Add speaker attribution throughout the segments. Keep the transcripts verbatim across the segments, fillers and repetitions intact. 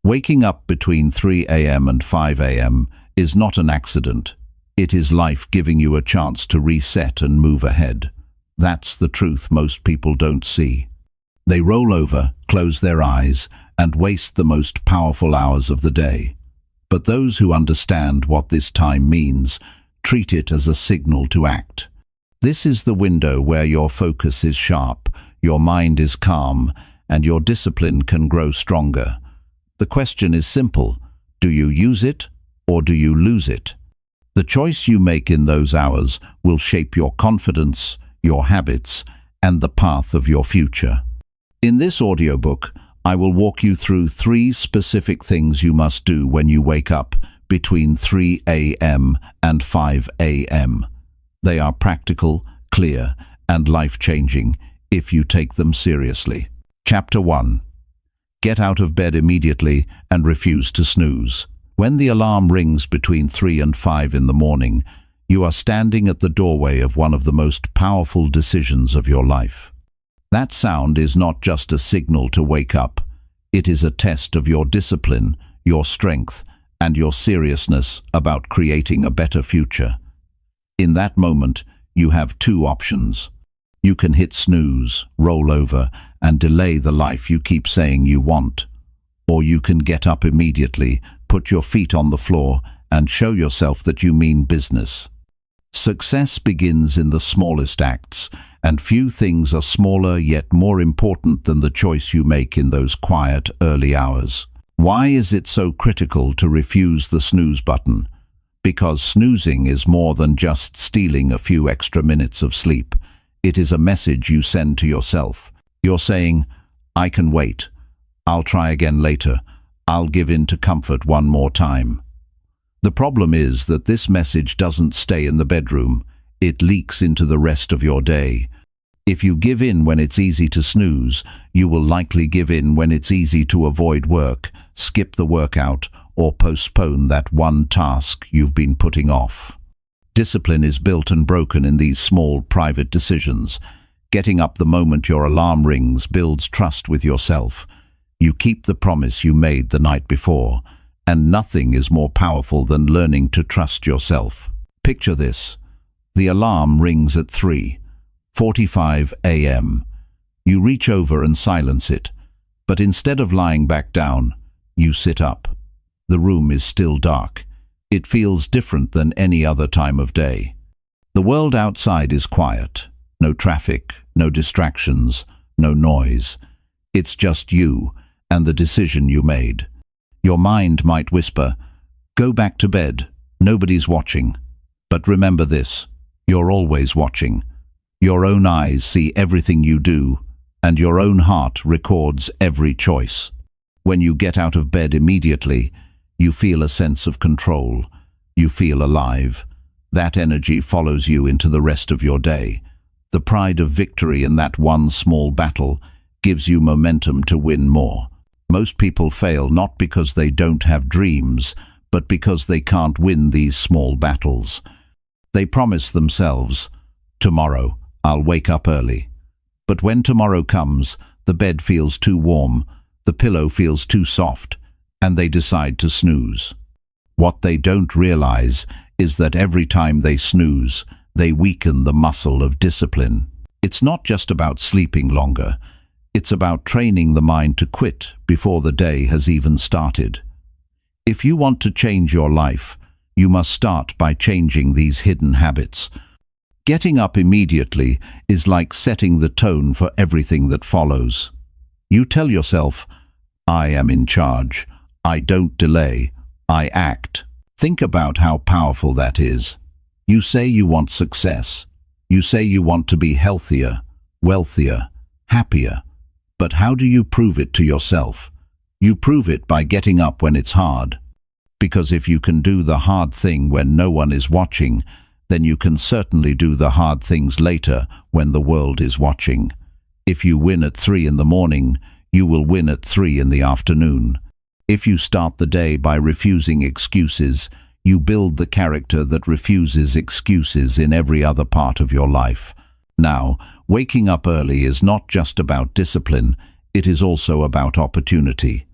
Speaker 1: Waking up between three a m and five a m is not an accident. It is life giving you a chance to reset and move ahead. That's the truth most people don't see. They roll over, close their eyes, and waste the most powerful hours of the day. But those who understand what this time means treat it as a signal to act. This is the window where your focus is sharp, your mind is calm, and your discipline can grow stronger. The question is simple: do you use it or do you lose it? The choice you make in those hours will shape your confidence, your habits, and the path of your future. In this audiobook, I will walk you through three specific things you must do when you wake up between three a m and five a m They are practical, clear, and life-changing if you take them seriously. Chapter one. Get out of bed immediately and refuse to snooze. When the alarm rings between three and five in the morning, you are standing at the doorway of one of the most powerful decisions of your life. That sound is not just a signal to wake up. It is a test of your discipline, your strength, and your seriousness about creating a better future. In that moment, you have two options. You can hit snooze, roll over, and delay the life you keep saying you want. Or you can get up immediately, put your feet on the floor, and show yourself that you mean business. Success begins in the smallest acts, and few things are smaller yet more important than the choice you make in those quiet, early hours. Why is it so critical to refuse the snooze button? Because snoozing is more than just stealing a few extra minutes of sleep. It is a message you send to yourself. You're saying, "I can wait. I'll try again later. I'll give in to comfort one more time." The problem is that this message doesn't stay in the bedroom. It leaks into the rest of your day. If you give in when it's easy to snooze, you will likely give in when it's easy to avoid work, skip the workout, or postpone that one task you've been putting off. Discipline is built and broken in these small, private decisions. Getting up the moment your alarm rings builds trust with yourself. You keep the promise you made the night before, and nothing is more powerful than learning to trust yourself. Picture this. The alarm rings at three forty-five a m You reach over and silence it, but instead of lying back down, you sit up. The room is still dark. It feels different than any other time of day. The world outside is quiet. No traffic, no distractions, no noise. It's just you and the decision you made. Your mind might whisper, "Go back to bed. Nobody's watching." But remember this: you're always watching. Your own eyes see everything you do, and your own heart records every choice. When you get out of bed immediately, you feel a sense of control. You feel alive. That energy follows you into the rest of your day. The pride of victory in that one small battle gives you momentum to win more. Most people fail not because they don't have dreams, but because they can't win these small battles. They promise themselves, "Tomorrow, I'll wake up early." But when tomorrow comes, the bed feels too warm, the pillow feels too soft, and they decide to snooze. What they don't realize is that every time they snooze, they weaken the muscle of discipline. It's not just about sleeping longer. It's about training the mind to quit before the day has even started. If you want to change your life, you must start by changing these hidden habits. Getting up immediately is like setting the tone for everything that follows. You tell yourself, "I am in charge. I don't delay. I act." Think about how powerful that is. You say you want success. You say you want to be healthier, wealthier, happier. But how do you prove it to yourself? You prove it by getting up when it's hard. Because if you can do the hard thing when no one is watching, then you can certainly do the hard things later when the world is watching. If you win at three in the morning, you will win at three in the afternoon. If you start the day by refusing excuses, you build the character that refuses excuses in every other part of your life. Now, waking up early is not just about discipline, it is also about opportunity.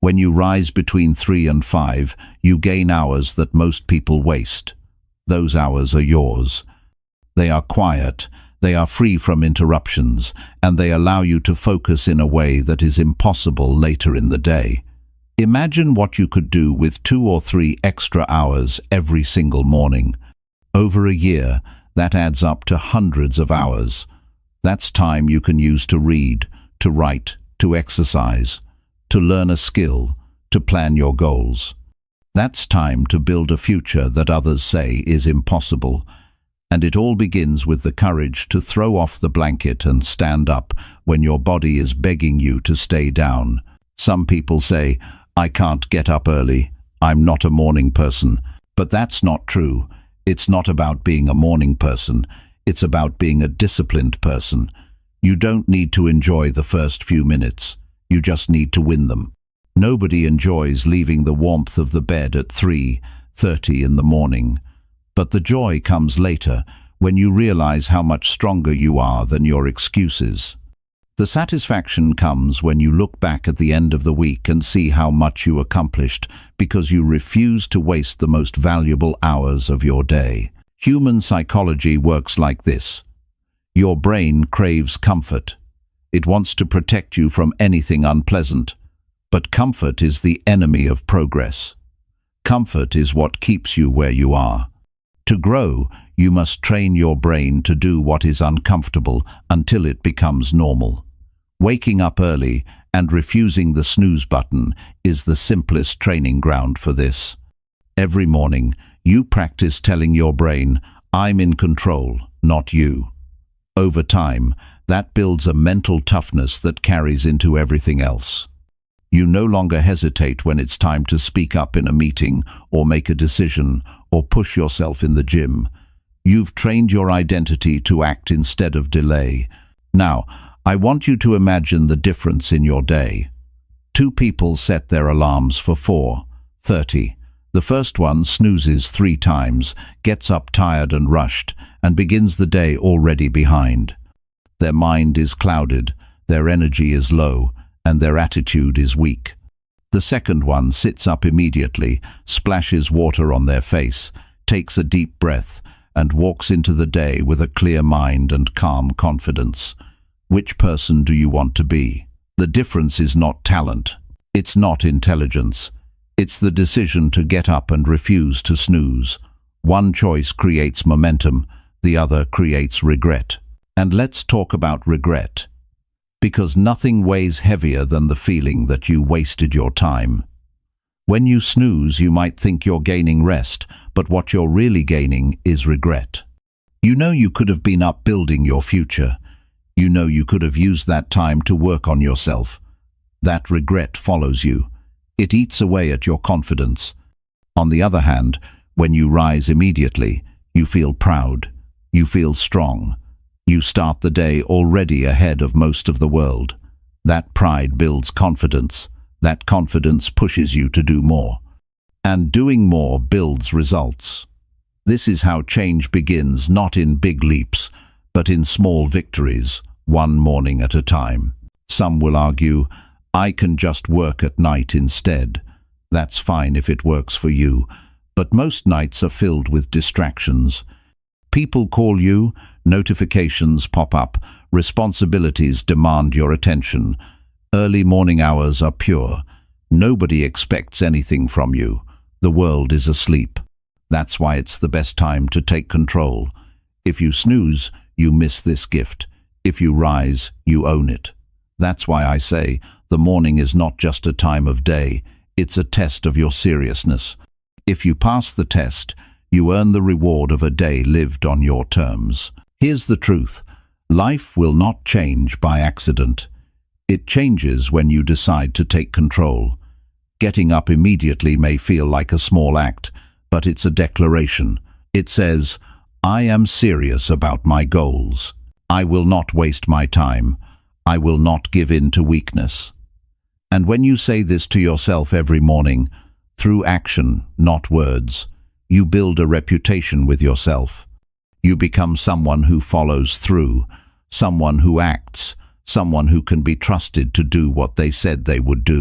Speaker 1: When you rise between three and five, you gain hours that most people waste. Those hours are yours. They are quiet, they are free from interruptions, and they allow you to focus in a way that is impossible later in the day. Imagine what you could do with two or three extra hours every single morning. Over a year, that adds up to hundreds of hours. That's time you can use to read, to write, to exercise, to learn a skill, to plan your goals. That's time to build a future that others say is impossible. And it all begins with the courage to throw off the blanket and stand up when your body is begging you to stay down. Some people say, "I can't get up early. I'm not a morning person." But that's not true. It's not about being a morning person. It's about being a disciplined person. You don't need to enjoy the first few minutes. You just need to win them. Nobody enjoys leaving the warmth of the bed at three thirty in the morning. But the joy comes later, when you realize how much stronger you are than your excuses. The satisfaction comes when you look back at the end of the week and see how much you accomplished because you refuse to waste the most valuable hours of your day. Human psychology works like this. Your brain craves comfort. It wants to protect you from anything unpleasant. But comfort is the enemy of progress. Comfort is what keeps you where you are. To grow, you must train your brain to do what is uncomfortable until it becomes normal. Waking up early and refusing the snooze button is the simplest training ground for this. Every morning, you practice telling your brain, "I'm in control, not you." Over time, that builds a mental toughness that carries into everything else. You no longer hesitate when it's time to speak up in a meeting or make a decision or push yourself in the gym. You've trained your identity to act instead of delay. Now, I want you to imagine the difference in your day. Two people set their alarms for four thirty. The first one snoozes three times, gets up tired and rushed, and begins the day already behind. Their mind is clouded, their energy is low, and their attitude is weak. The second one sits up immediately, splashes water on their face, takes a deep breath, and walks into the day with a clear mind and calm confidence. Which person do you want to be? The difference is not talent. It's not intelligence. It's the decision to get up and refuse to snooze. One choice creates momentum, the other creates regret. And let's talk about regret. Because nothing weighs heavier than the feeling that you wasted your time. When you snooze, you might think you're gaining rest, but what you're really gaining is regret. You know you could have been up building your future. You know you could have used that time to work on yourself. That regret follows you. It eats away at your confidence. On the other hand, when you rise immediately, you feel proud. You feel strong. You start the day already ahead of most of the world. That pride builds confidence. That confidence pushes you to do more. And doing more builds results. This is how change begins, not in big leaps, but in small victories, one morning at a time. Some will argue, "I can just work at night instead." That's fine if it works for you, but most nights are filled with distractions. People call you, notifications pop up, responsibilities demand your attention. Early morning hours are pure. Nobody expects anything from you. The world is asleep. That's why it's the best time to take control. If you snooze, you miss this gift. If you rise, you own it. That's why I say the morning is not just a time of day, it's a test of your seriousness. If you pass the test, you earn the reward of a day lived on your terms. Here's the truth. Life will not change by accident. It changes when you decide to take control. Getting up immediately may feel like a small act, but it's a declaration. It says, "I am serious about my goals. I will not waste my time. I will not give in to weakness." And when you say this to yourself every morning, through action, not words, you build a reputation with yourself. You become someone who follows through, someone who acts, someone who can be trusted to do what they said they would do.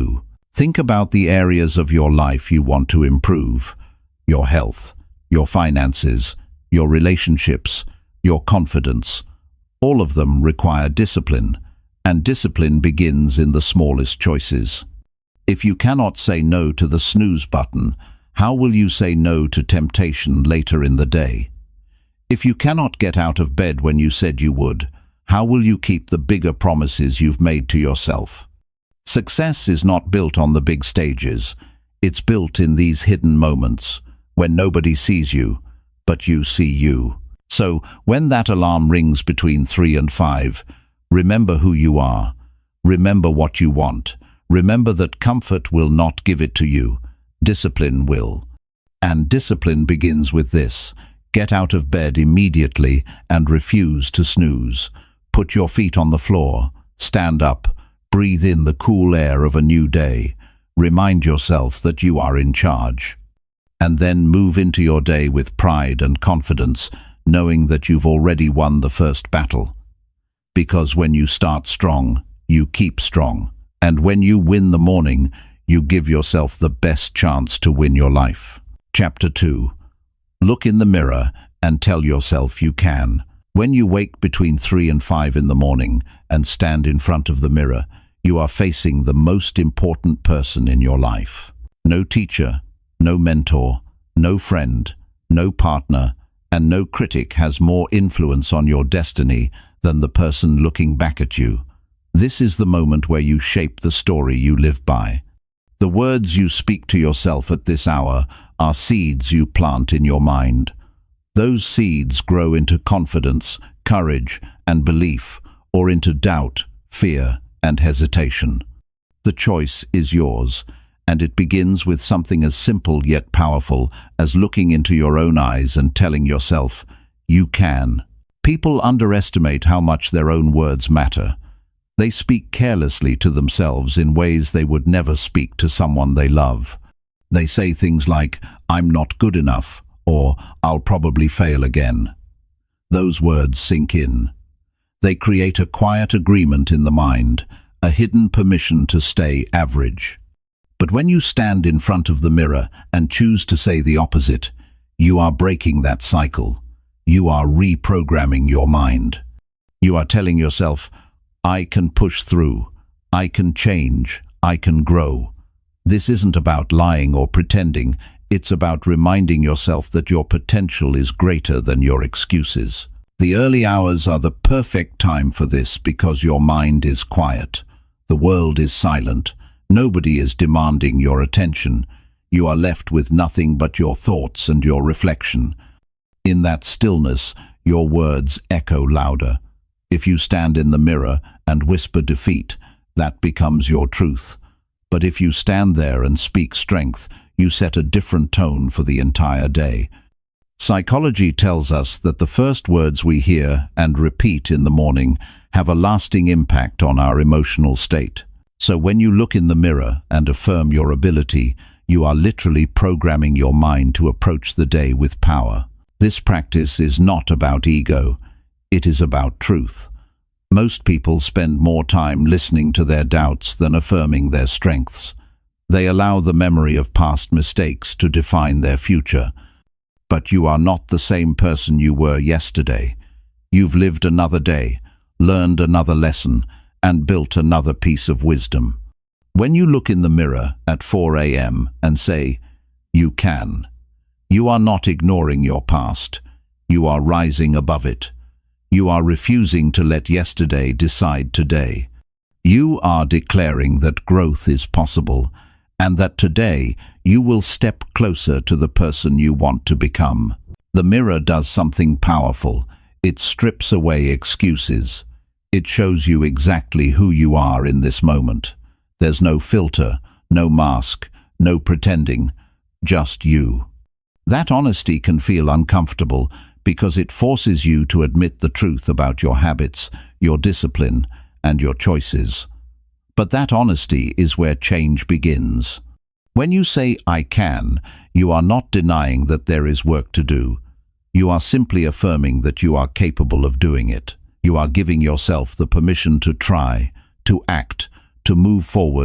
Speaker 1: Think about the areas of your life you want to improve: your health, your finances, your relationships, your confidence. All of them require discipline, and discipline begins in the smallest choices. If you cannot say no to the snooze button, how will you say no to temptation later in the day? If you cannot get out of bed when you said you would, how will you keep the bigger promises you've made to yourself? Success is not built on the big stages. It's built in these hidden moments, when nobody sees you, but you see you. So, when that alarm rings between three and five, remember who you are. Remember what you want. Remember that comfort will not give it to you. Discipline will. And discipline begins with this: get out of bed immediately and refuse to snooze. Put your feet on the floor. Stand up. Breathe in the cool air of a new day. Remind yourself that you are in charge. And then move into your day with pride and confidence, knowing that you've already won the first battle. Because when you start strong, you keep strong. And when you win the morning, you give yourself the best chance to win your life. Chapter two. Look in the mirror and tell yourself you can. When you wake between three and five in the morning and stand in front of the mirror, you are facing the most important person in your life. No teacher, no mentor, no friend, no partner, and no critic has more influence on your destiny than the person looking back at you. This is the moment where you shape the story you live by. The words you speak to yourself at this hour are seeds you plant in your mind. Those seeds grow into confidence, courage, and belief, or into doubt, fear, and hesitation. The choice is yours, and it begins with something as simple yet powerful as looking into your own eyes and telling yourself, you can. People underestimate how much their own words matter. They speak carelessly to themselves in ways they would never speak to someone they love. They say things like, I'm not good enough, or I'll probably fail again. Those words sink in. They create a quiet agreement in the mind, a hidden permission to stay average. But when you stand in front of the mirror and choose to say the opposite, you are breaking that cycle. You are reprogramming your mind. You are telling yourself, I can push through, I can change, I can grow. This isn't about lying or pretending, it's about reminding yourself that your potential is greater than your excuses. The early hours are the perfect time for this because your mind is quiet. The world is silent. Nobody is demanding your attention. You are left with nothing but your thoughts and your reflection. In that stillness, your words echo louder. If you stand in the mirror and whisper defeat, that becomes your truth. But if you stand there and speak strength, you set a different tone for the entire day. Psychology tells us that the first words we hear and repeat in the morning have a lasting impact on our emotional state. So when you look in the mirror and affirm your ability, you are literally programming your mind to approach the day with power. This practice is not about ego, it is about truth. Most people spend more time listening to their doubts than affirming their strengths. They allow the memory of past mistakes to define their future. But you are not the same person you were yesterday. You've lived another day, learned another lesson, and built another piece of wisdom. When you look in the mirror at four a m and say, you can, you are not ignoring your past. You are rising above it. You are refusing to let yesterday decide today. You are declaring that growth is possible, and that today you will step closer to the person you want to become. The mirror does something powerful. It strips away excuses. It shows you exactly who you are in this moment. There's no filter, no mask, no pretending, just you. That honesty can feel uncomfortable because it forces you to admit the truth about your habits, your discipline, and your choices. But that honesty is where change begins. When you say, I can, you are not denying that there is work to do. You are simply affirming that you are capable of doing it. You are giving yourself the permission to try, to act, to move forward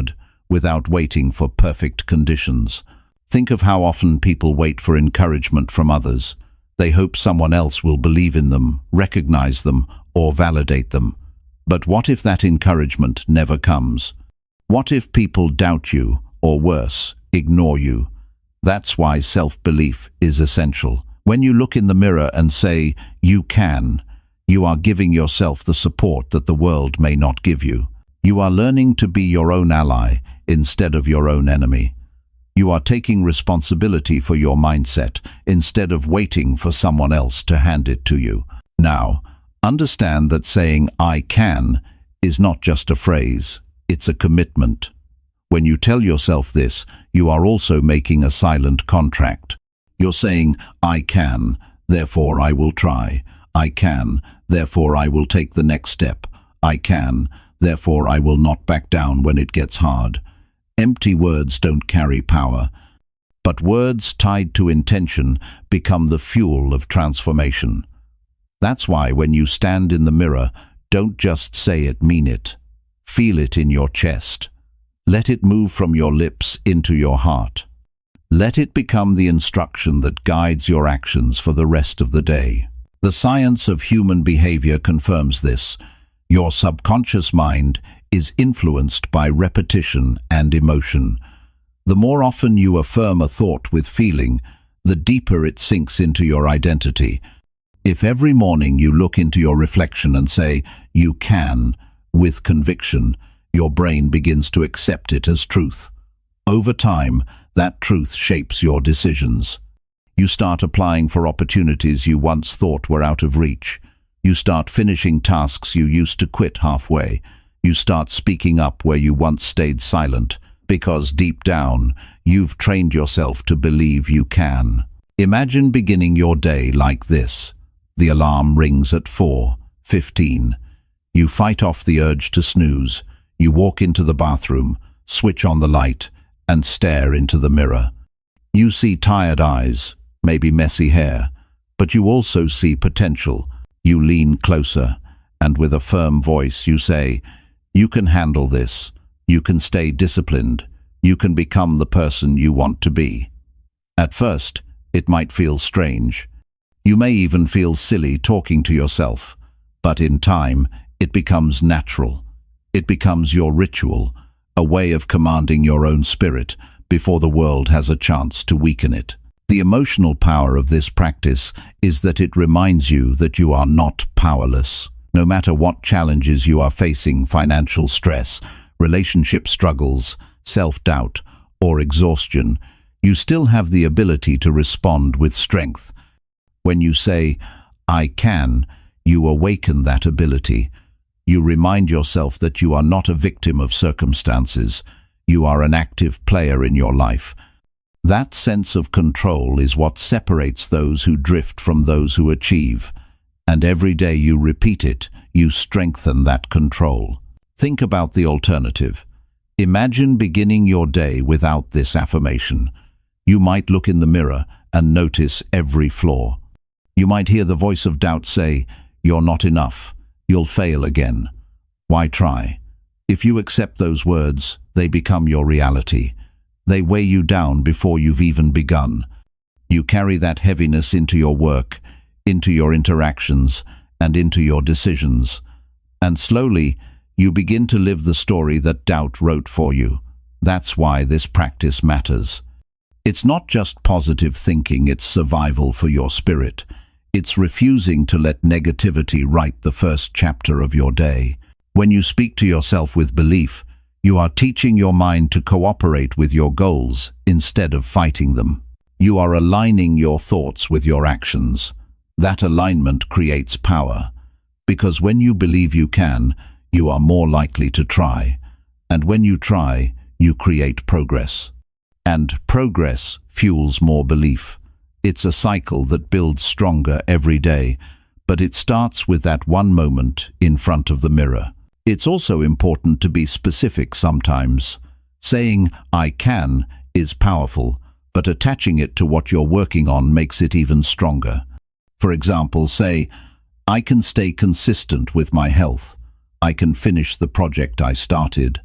Speaker 1: without waiting for perfect conditions. Think of how often people wait for encouragement from others. They hope someone else will believe in them, recognize them, or validate them. But what if that encouragement never comes? What if people doubt you, or worse, ignore you? That's why self-belief is essential. When you look in the mirror and say, "You can," you are giving yourself the support that the world may not give you. You are learning to be your own ally instead of your own enemy. You are taking responsibility for your mindset instead of waiting for someone else to hand it to you. Now, understand that saying "I can" is not just a phrase, it's a commitment. When you tell yourself this, you are also making a silent contract. You're saying, "I can, therefore I will try. I can, therefore I will take the next step. I can, therefore I will not back down when it gets hard." Empty words don't carry power, but words tied to intention become the fuel of transformation. That's why when you stand in the mirror, don't just say it, mean it. Feel it in your chest. Let it move from your lips into your heart. Let it become the instruction that guides your actions for the rest of the day. The science of human behavior confirms this. Your subconscious mind is influenced by repetition and emotion. The more often you affirm a thought with feeling, the deeper it sinks into your identity. If every morning you look into your reflection and say, "You can," with conviction, your brain begins to accept it as truth. Over time, that truth shapes your decisions. You start applying for opportunities you once thought were out of reach. You start finishing tasks you used to quit halfway. You start speaking up where you once stayed silent, because deep down, you've trained yourself to believe you can. Imagine beginning your day like this. The alarm rings at four fifteen. You fight off the urge to snooze. You walk into the bathroom, switch on the light, and stare into the mirror. You see tired eyes, maybe messy hair, but you also see potential. You lean closer, and with a firm voice you say, "You can handle this. You can stay disciplined. You can become the person you want to be." At first, it might feel strange. You may even feel silly talking to yourself, but in time, it becomes natural. It becomes your ritual, a way of commanding your own spirit before the world has a chance to weaken it. The emotional power of this practice is that it reminds you that you are not powerless. No matter what challenges you are facing, financial stress, relationship struggles, self-doubt, or exhaustion, you still have the ability to respond with strength. When you say, "I can," you awaken that ability. You remind yourself that you are not a victim of circumstances. You are an active player in your life. That sense of control is what separates those who drift from those who achieve. And every day you repeat it, you strengthen that control. Think about the alternative. Imagine beginning your day without this affirmation. You might look in the mirror and notice every flaw. You might hear the voice of doubt say, "You're not enough. You'll fail again. Why try?" If you accept those words, they become your reality. They weigh you down before you've even begun. You carry that heaviness into your work, into your interactions, and into your decisions. And slowly, you begin to live the story that doubt wrote for you. That's why this practice matters. It's not just positive thinking, it's survival for your spirit. It's refusing to let negativity write the first chapter of your day. When you speak to yourself with belief, you are teaching your mind to cooperate with your goals instead of fighting them. You are aligning your thoughts with your actions. That alignment creates power, because when you believe you can, you are more likely to try. And when you try, you create progress. And progress fuels more belief. It's a cycle that builds stronger every day, but it starts with that one moment in front of the mirror. It's also important to be specific sometimes. Saying, "I can," is powerful, but attaching it to what you're working on makes it even stronger. For example, say, "I can stay consistent with my health. I can finish the project I started.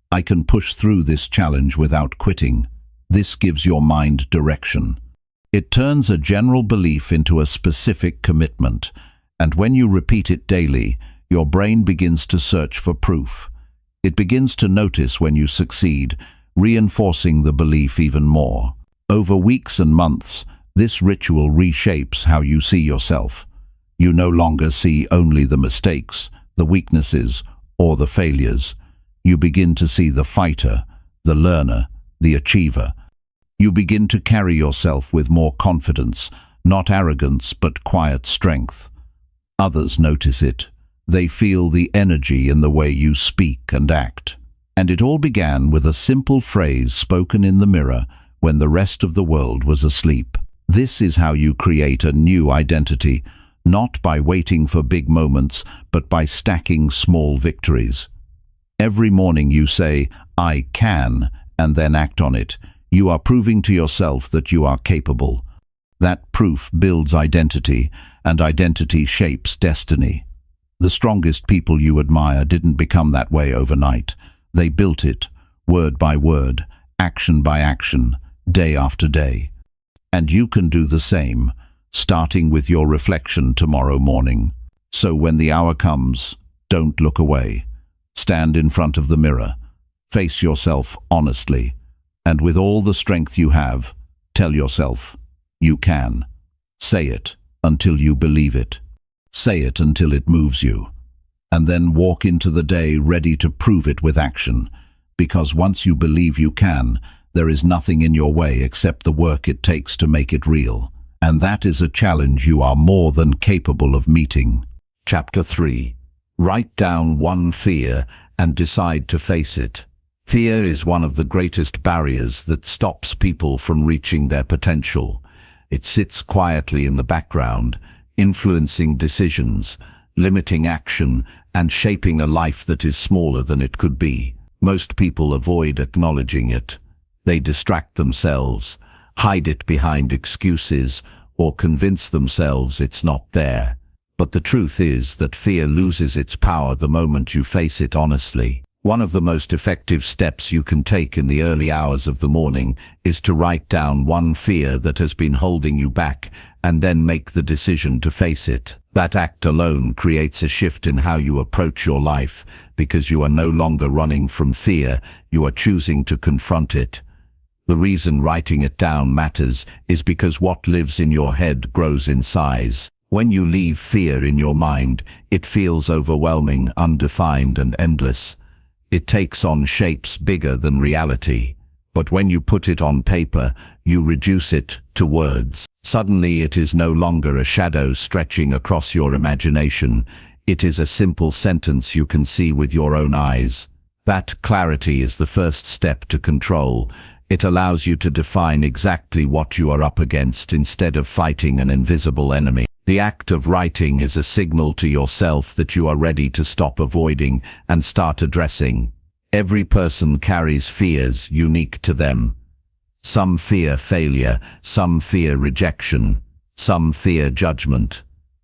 Speaker 1: I can push through this challenge without quitting. This gives your mind direction. It turns a general belief into a specific commitment, and when you repeat it daily, your brain begins to search for proof. It begins to notice when you succeed, reinforcing the belief even more. Over weeks and months, this ritual reshapes how you see yourself. You no longer see only the mistakes, the weaknesses, or the failures. You begin to see the fighter, the learner, the achiever. You begin to carry yourself with more confidence, not arrogance but quiet strength. Others notice it. They feel the energy in the way you speak and act. And it all began with a simple phrase spoken in the mirror when the rest of the world was asleep. This is how you create a new identity, not by waiting for big moments, but by stacking small victories. Every morning you say, "I can," and then act on it. You are proving to yourself that you are capable. That proof builds identity, and identity shapes destiny. The strongest people you admire didn't become that way overnight. They built it, word by word, action by action, day after day. And you can do the same, starting with your reflection tomorrow morning. So when the hour comes, don't look away. Stand in front of the mirror, face yourself honestly, and with all the strength you have, tell yourself, you can. Say it until you believe it. Say it until it moves you. And then walk into the day ready to prove it with action, because once you believe you can, there is nothing in your way except the work it takes to make it real. And that is a challenge you are more than capable of meeting. Chapter three. Write down one fear and decide to face it. Fear is one of the greatest barriers that stops people from reaching their potential. It sits quietly in the background, influencing decisions, limiting action, and shaping a life that is smaller than it could be. Most people avoid acknowledging it. They distract themselves, hide it behind excuses, or convince themselves it's not there. But the truth is that fear loses its power the moment you face it honestly. One of the most effective steps you can take in the early hours of the morning is to write down one fear that has been holding you back and then make the decision to face it. That act alone creates a shift in how you approach your life, because you are no longer running from fear, you are choosing to confront it. The reason writing it down matters is because what lives in your head grows in size. When you leave fear in your mind, it feels overwhelming, undefined, and endless. It takes on shapes bigger than reality. But when you put it on paper, you reduce it to words. Suddenly it is no longer a shadow stretching across your imagination. It is a simple sentence you can see with your own eyes. That clarity is the first step to control. It allows you to define exactly what you are up against instead of fighting an invisible enemy. The act of writing is a signal to yourself that you are ready to stop avoiding and start addressing. Every person carries fears unique to them. Some fear failure, some fear rejection, some fear judgment.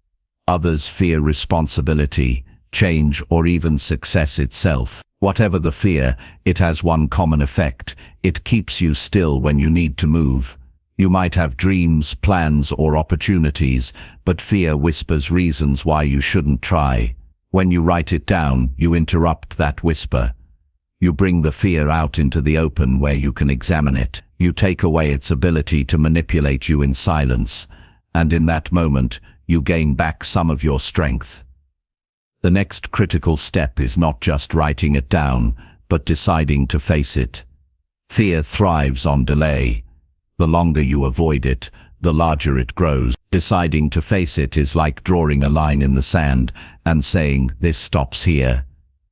Speaker 1: Others fear responsibility, change, or even success itself. Whatever the fear, it has one common effect. It keeps you still when you need to move. You might have dreams, plans, or opportunities, but fear whispers reasons why you shouldn't try. When you write it down, you interrupt that whisper. You bring the fear out into the open where you can examine it. You take away its ability to manipulate you in silence, and in that moment, you gain back some of your strength. The next critical step is not just writing it down, but deciding to face it. Fear thrives on delay. The longer you avoid it, the larger it grows. Deciding to face it is like drawing a line in the sand and saying, "This stops here."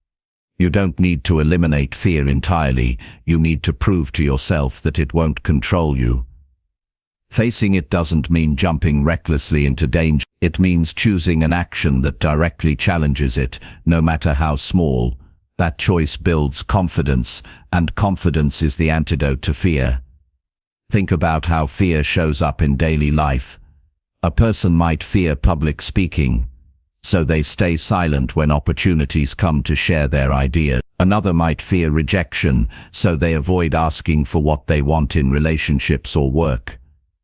Speaker 1: You don't need to eliminate fear entirely. You need to prove to yourself that it won't control you. Facing it doesn't mean jumping recklessly into danger. It means choosing an action that directly challenges it, no matter how small. That choice builds confidence, and confidence is the antidote to fear. Think about how fear shows up in daily life. A person might fear public speaking, so they stay silent when opportunities come to share their ideas. Another might fear rejection, so they avoid asking for what they want in relationships or work.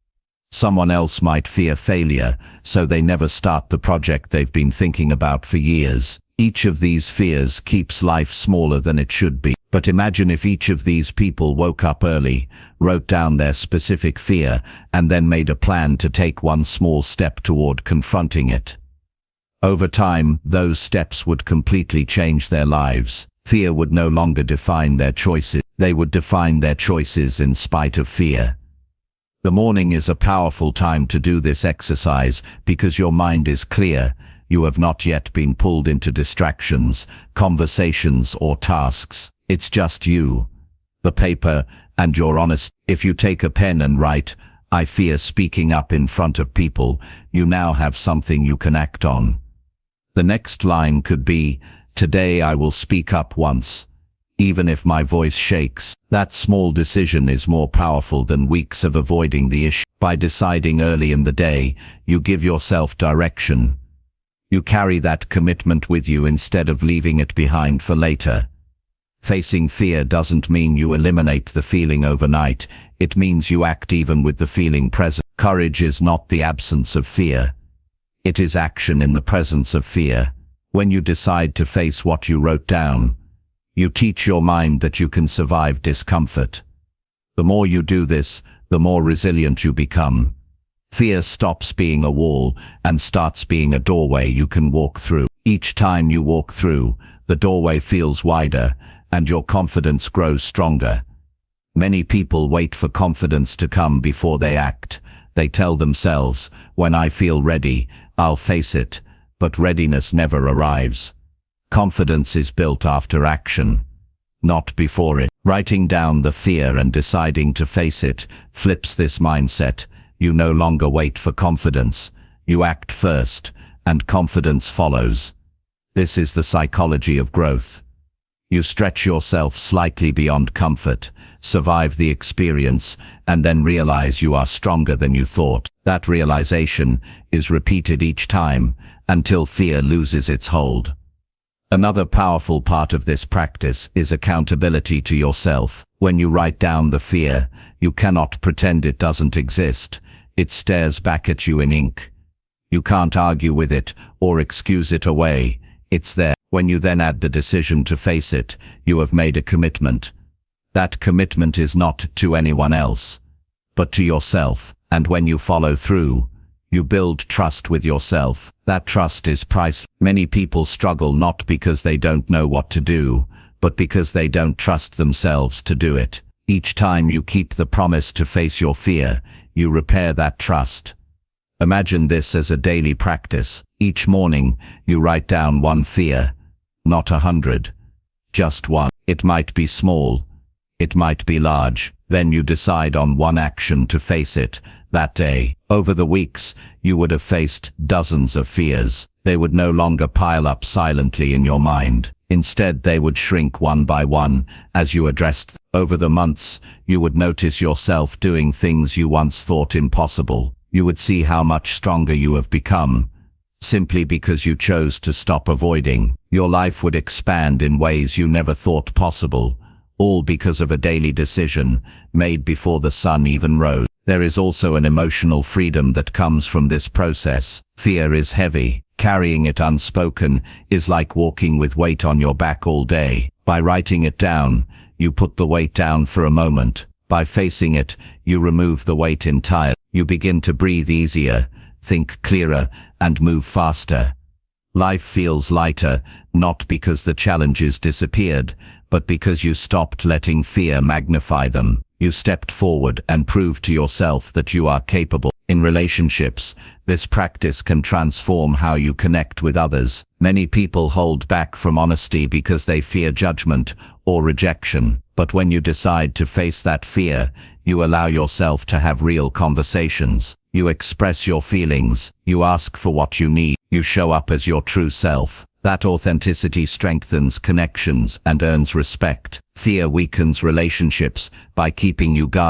Speaker 1: Someone else might fear failure, so they never start the project they've been thinking about for years. Each of these fears keeps life smaller than it should be. But imagine if each of these people woke up early, wrote down their specific fear, and then made a plan to take one small step toward confronting it. Over time, those steps would completely change their lives. Fear would no longer define their choices. They would define their choices in spite of fear. The morning is a powerful time to do this exercise because your mind is clear. You have not yet been pulled into distractions, conversations, or tasks. It's just you, the paper, and your honest. If you take a pen and write, "I fear speaking up in front of people," you now have something you can act on. The next line could be, "Today I will speak up once, even if my voice shakes." That small decision is more powerful than weeks of avoiding the issue. By deciding early in the day, you give yourself direction. You carry that commitment with you instead of leaving it behind for later. Facing fear doesn't mean you eliminate the feeling overnight. It means you act even with the feeling present. Courage is not the absence of fear. It is action in the presence of fear. When you decide to face what you wrote down, you teach your mind that you can survive discomfort. The more you do this, the more resilient you become. Fear stops being a wall and starts being a doorway you can walk through. Each time you walk through, the doorway feels wider and your confidence grows stronger. Many people wait for confidence to come before they act. They tell themselves, "When I feel ready, I'll face it," but readiness never arrives. Confidence is built after action, not before it. Writing down the fear and deciding to face it flips this mindset. You no longer wait for confidence. You act first, and confidence follows. This is the psychology of growth. You stretch yourself slightly beyond comfort, survive the experience, and then realize you are stronger than you thought. That realization is repeated each time until fear loses its hold. Another powerful part of this practice is accountability to yourself. When you write down the fear, you cannot pretend it doesn't exist. It stares back at you in ink. You can't argue with it or excuse it away. It's there. When you then add the decision to face it, you have made a commitment. That commitment is not to anyone else, but to yourself. And when you follow through, you build trust with yourself. That trust is priceless. Many people struggle not because they don't know what to do, but because they don't trust themselves to do it. Each time you keep the promise to face your fear, you repair that trust. Imagine this as a daily practice. Each morning, you write down one fear, not a hundred, just one. It might be small, it might be large. Then you decide on one action to face it that day. Over the weeks, you would have faced dozens of fears. They would no longer pile up silently in your mind. Instead, they would shrink one by one as you addressed them. Over the months, you would notice yourself doing things you once thought impossible. You would see how much stronger you have become, simply because you chose to stop avoiding. Your life would expand in ways you never thought possible, all because of a daily decision made before the sun even rose. There is also an emotional freedom that comes from this process. Fear is heavy. Carrying it unspoken is like walking with weight on your back all day. By writing it down, you put the weight down for a moment. By facing it, you remove the weight entirely. You begin to breathe easier, think clearer, and move faster. Life feels lighter, not because the challenges disappeared, but because you stopped letting fear magnify them. You stepped forward and proved to yourself that you are capable. In relationships, this practice can transform how you connect with others. Many people hold back from honesty because they fear judgment or rejection. But when you decide to face that fear, you allow yourself to have real conversations. You express your feelings. You ask for what you need. You show up as your true self. That authenticity strengthens connections and earns respect. Fear weakens relationships by keeping you guarded.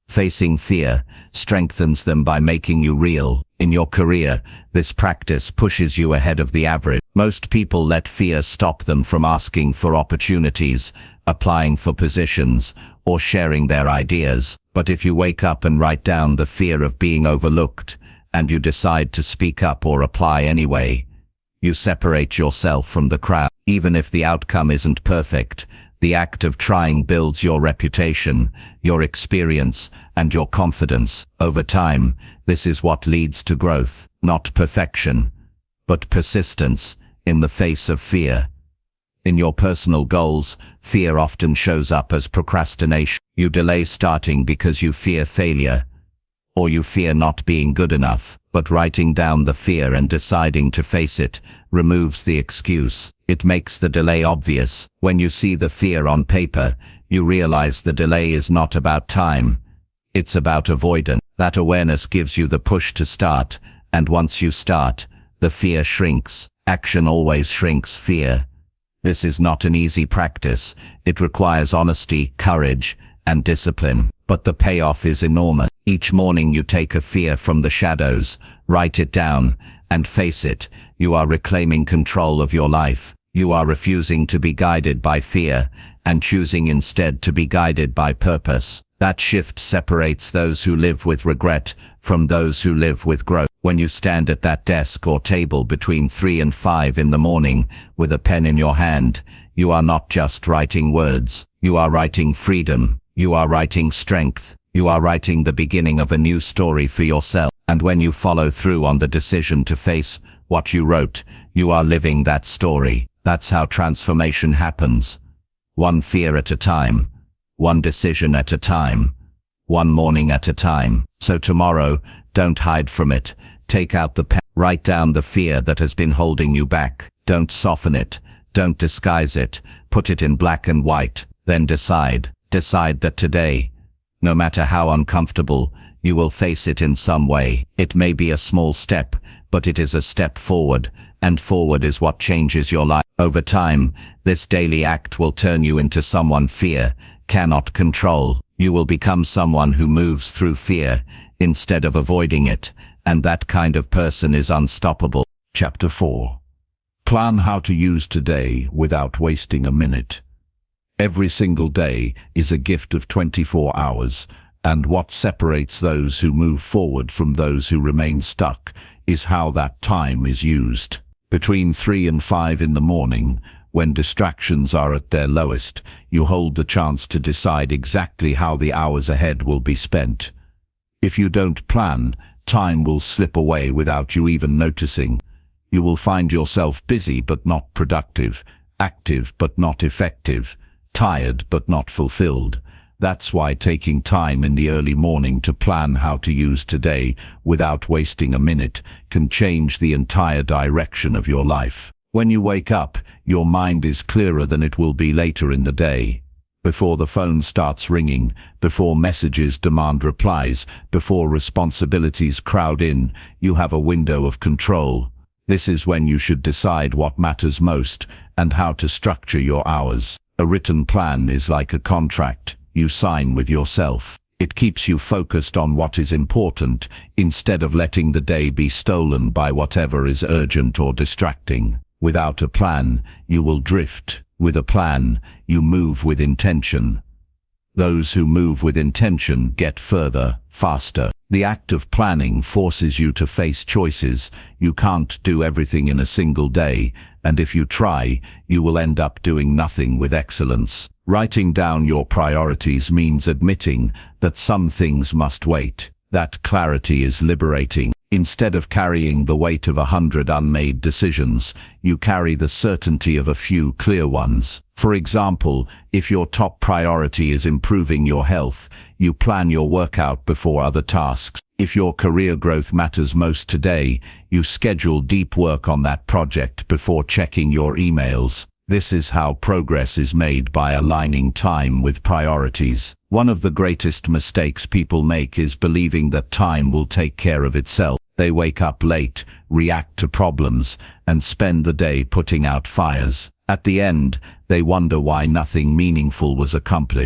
Speaker 2: Facing fear strengthens them by making you real. In your career, this practice pushes you ahead of the average. Most people let fear stop them from asking for opportunities, applying for positions, or sharing their ideas. But if you wake up and write down the fear of being overlooked, and you decide to speak up or apply anyway, you separate yourself from the crowd. Even if the outcome isn't perfect, the act of trying builds your reputation, your experience, and your confidence. Over time, this is what leads to growth, not perfection, but persistence in the face of fear. In your personal goals, fear often shows up as procrastination. You delay starting because you fear failure, or you fear not being good enough. But writing down the fear and deciding to face it removes the excuse. It makes the delay obvious. When you see the fear on paper, you realize the delay is not about time. It's about avoidance. That awareness gives you the push to start, and once you start, the fear shrinks. Action always shrinks fear. This is not an easy practice. It requires honesty, courage, and discipline. But the payoff is enormous. Each morning you take a fear from the shadows, write it down, and face it. You are reclaiming control of your life. You are refusing to be guided by fear, and choosing instead to be guided by purpose. That shift separates those who live with regret from those who live with growth. When you stand at that desk or table between three and five in the morning with a pen in your hand, you are not just writing words. You are writing freedom. You are writing strength. You are writing the beginning of a new story for yourself. And when you follow through on the decision to face what you wrote, you are living that story. That's how transformation happens. One fear at a time. One decision at a time. One morning at a time. So tomorrow, don't hide from it. Take out the pen. Write down the fear that has been holding you back. Don't soften it. Don't disguise it. Put it in black and white. Then decide. Decide that today, no matter how uncomfortable, you will face it in some way. It may be a small step, but it is a step forward, and forward is what changes your life. Over time, this daily act will turn you into someone fear cannot control. You will become someone who moves through fear instead of avoiding it, and that kind of person is unstoppable.
Speaker 1: Chapter four. Plan how to use today without wasting a minute. Every single day is a gift of twenty-four hours, and what separates those who move forward from those who remain stuck is how that time is used. Between three and five in the morning, when distractions are at their lowest, you hold the chance to decide exactly how the hours ahead will be spent. If you don't plan, time will slip away without you even noticing. You will find yourself busy but not productive, active but not effective, tired but not fulfilled. That's why taking time in the early morning to plan how to use today without wasting a minute can change the entire direction of your life. When you wake up, your mind is clearer than it will be later in the day. Before the phone starts ringing, before messages demand replies, before responsibilities crowd in, you have a window of control. This is when you should decide what matters most and how to structure your hours. A written plan is like a contract you sign with yourself. It keeps you focused on what is important instead of letting the day be stolen by whatever is urgent or distracting. Without a plan, you will drift. With a plan, you move with intention. Those who move with intention get further, faster. The act of planning forces you to face choices. You can't do everything in a single day, and if you try, you will end up doing nothing with excellence. Writing down your priorities means admitting that some things must wait. That clarity is liberating. Instead of carrying the weight of a hundred unmade decisions, you carry the certainty of a few clear ones. For example, if your top priority is improving your health, you plan your workout before other tasks. If your career growth matters most today, you schedule deep work on that project before checking your emails. This is how progress is made, by aligning time with priorities. One of the greatest mistakes people make is believing that time will take care of itself. They wake up late, react to problems, and spend the day putting out fires. At the end, they wonder why nothing meaningful was accomplished.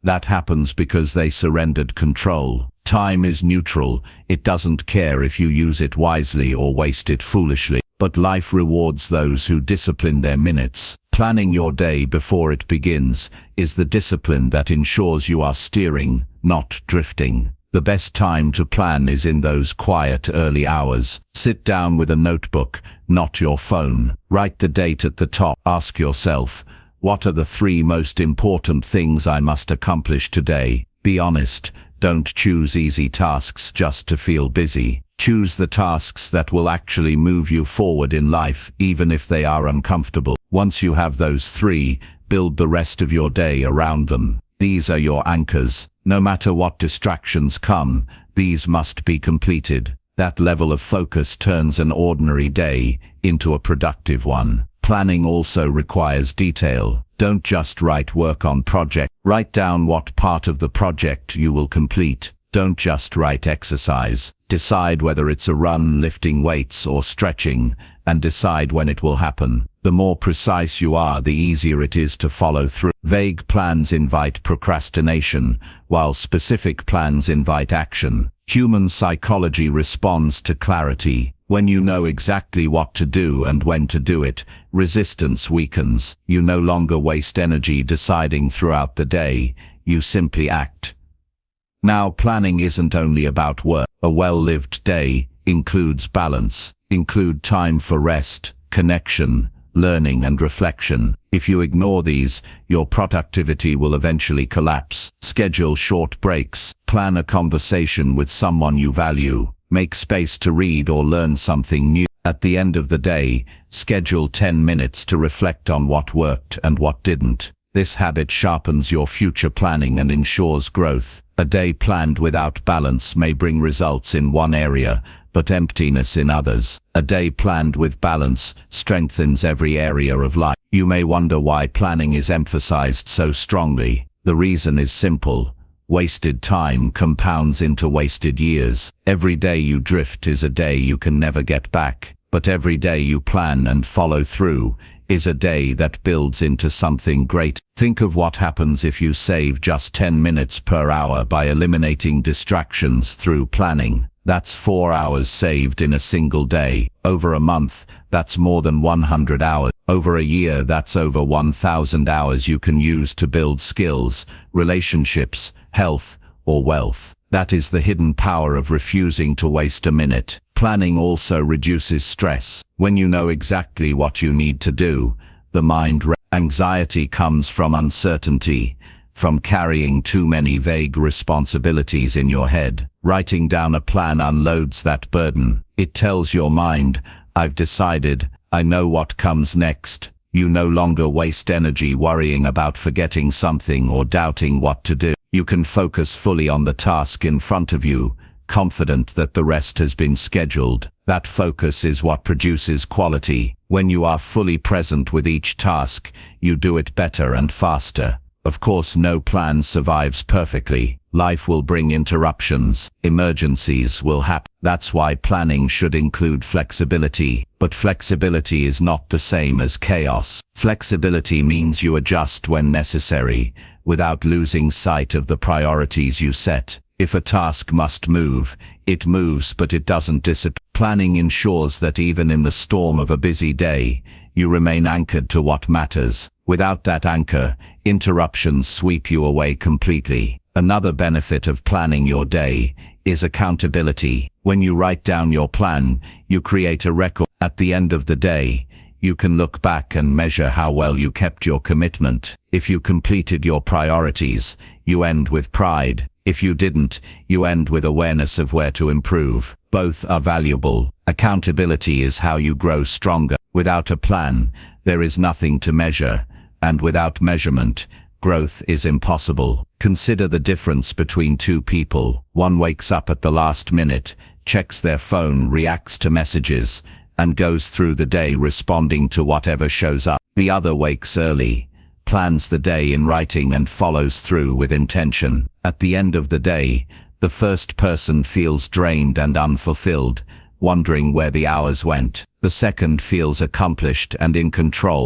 Speaker 2: That happens because they surrendered control. Time is neutral. It doesn't care if you use it wisely or waste it foolishly. But life rewards those who discipline their minutes. Planning your day before it begins is the discipline that ensures you are steering, not drifting. The best time to plan is in those quiet early hours. Sit down with a notebook, not your phone. Write the date at the top. Ask yourself, what are the three most important things I must accomplish today? Be honest. Don't choose easy tasks just to feel busy. Choose the tasks that will actually move you forward in life, even if they are uncomfortable. Once you have those three, build the rest of your day around them. These are your anchors. No matter what distractions come, these must be completed. That level of focus turns an ordinary day into a productive one. Planning also requires detail. Don't just write work on project. Write down what part of the project you will complete. Don't just write exercise. Decide whether it's a run, lifting weights, or stretching, and decide when it will happen. The more precise you are, the easier it is to follow through. Vague plans invite procrastination, while specific plans invite action. Human psychology responds to clarity. When you know exactly what to do and when to do it, resistance weakens. You no longer waste energy deciding throughout the day. You simply act. Now, planning isn't only about work. A well-lived day includes balance. Include time for rest, connection, learning, and reflection. If you ignore these, your productivity will eventually collapse. Schedule short breaks. Plan a conversation with someone you value. Make space to read or learn something new. At the end of the day, schedule ten minutes to reflect on what worked and what didn't. This habit sharpens your future planning and ensures growth. A day planned without balance may bring results in one area, but emptiness in others. A day planned with balance strengthens every area of life. You may wonder why planning is emphasized so strongly. The reason is simple. Wasted time compounds into wasted years. Every day you drift is a day you can never get back. But every day you plan and follow through is a day that builds into something great. Think of what happens if you save just ten minutes per hour by eliminating distractions through planning. That's four hours saved in a single day. Over a month, that's more than one hundred hours. Over a year, that's over one thousand hours you can use to build skills, relationships, health, or wealth. That is the hidden power of refusing to waste a minute. Planning also reduces stress. When you know exactly what you need to do, the mind rests. Anxiety comes from uncertainty, from carrying too many vague responsibilities in your head. Writing down a plan unloads that burden. It tells your mind, I've decided, I know what comes next. You no longer waste energy worrying about forgetting something or doubting what to do. You can focus fully on the task in front of you, confident that the rest has been scheduled. That focus is what produces quality. When you are fully present with each task, you do it better and faster. Of course, no plan survives perfectly. Life will bring interruptions. Emergencies will happen. That's why planning should include flexibility. But flexibility is not the same as chaos. Flexibility means you adjust when necessary, without losing sight of the priorities you set. If a task must move, it moves, but it doesn't disappear. Planning ensures that even in the storm of a busy day, you remain anchored to what matters. Without that anchor, interruptions sweep you away completely. Another benefit of planning your day is accountability. When you write down your plan, you create a record. At the end of the day, you can look back and measure how well you kept your commitment. If you completed your priorities, you end with pride. If you didn't, you end with awareness of where to improve. Both are valuable. Accountability is how you grow stronger. Without a plan, there is nothing to measure, and without measurement, growth is impossible. Consider the difference between two people. One wakes up at the last minute, checks their phone, reacts to messages, and goes through the day responding to whatever shows up. The other wakes early, plans the day in writing, and follows through with intention. At the end of the day, the first person feels drained and unfulfilled, wondering where the hours went. The second feels accomplished and in control,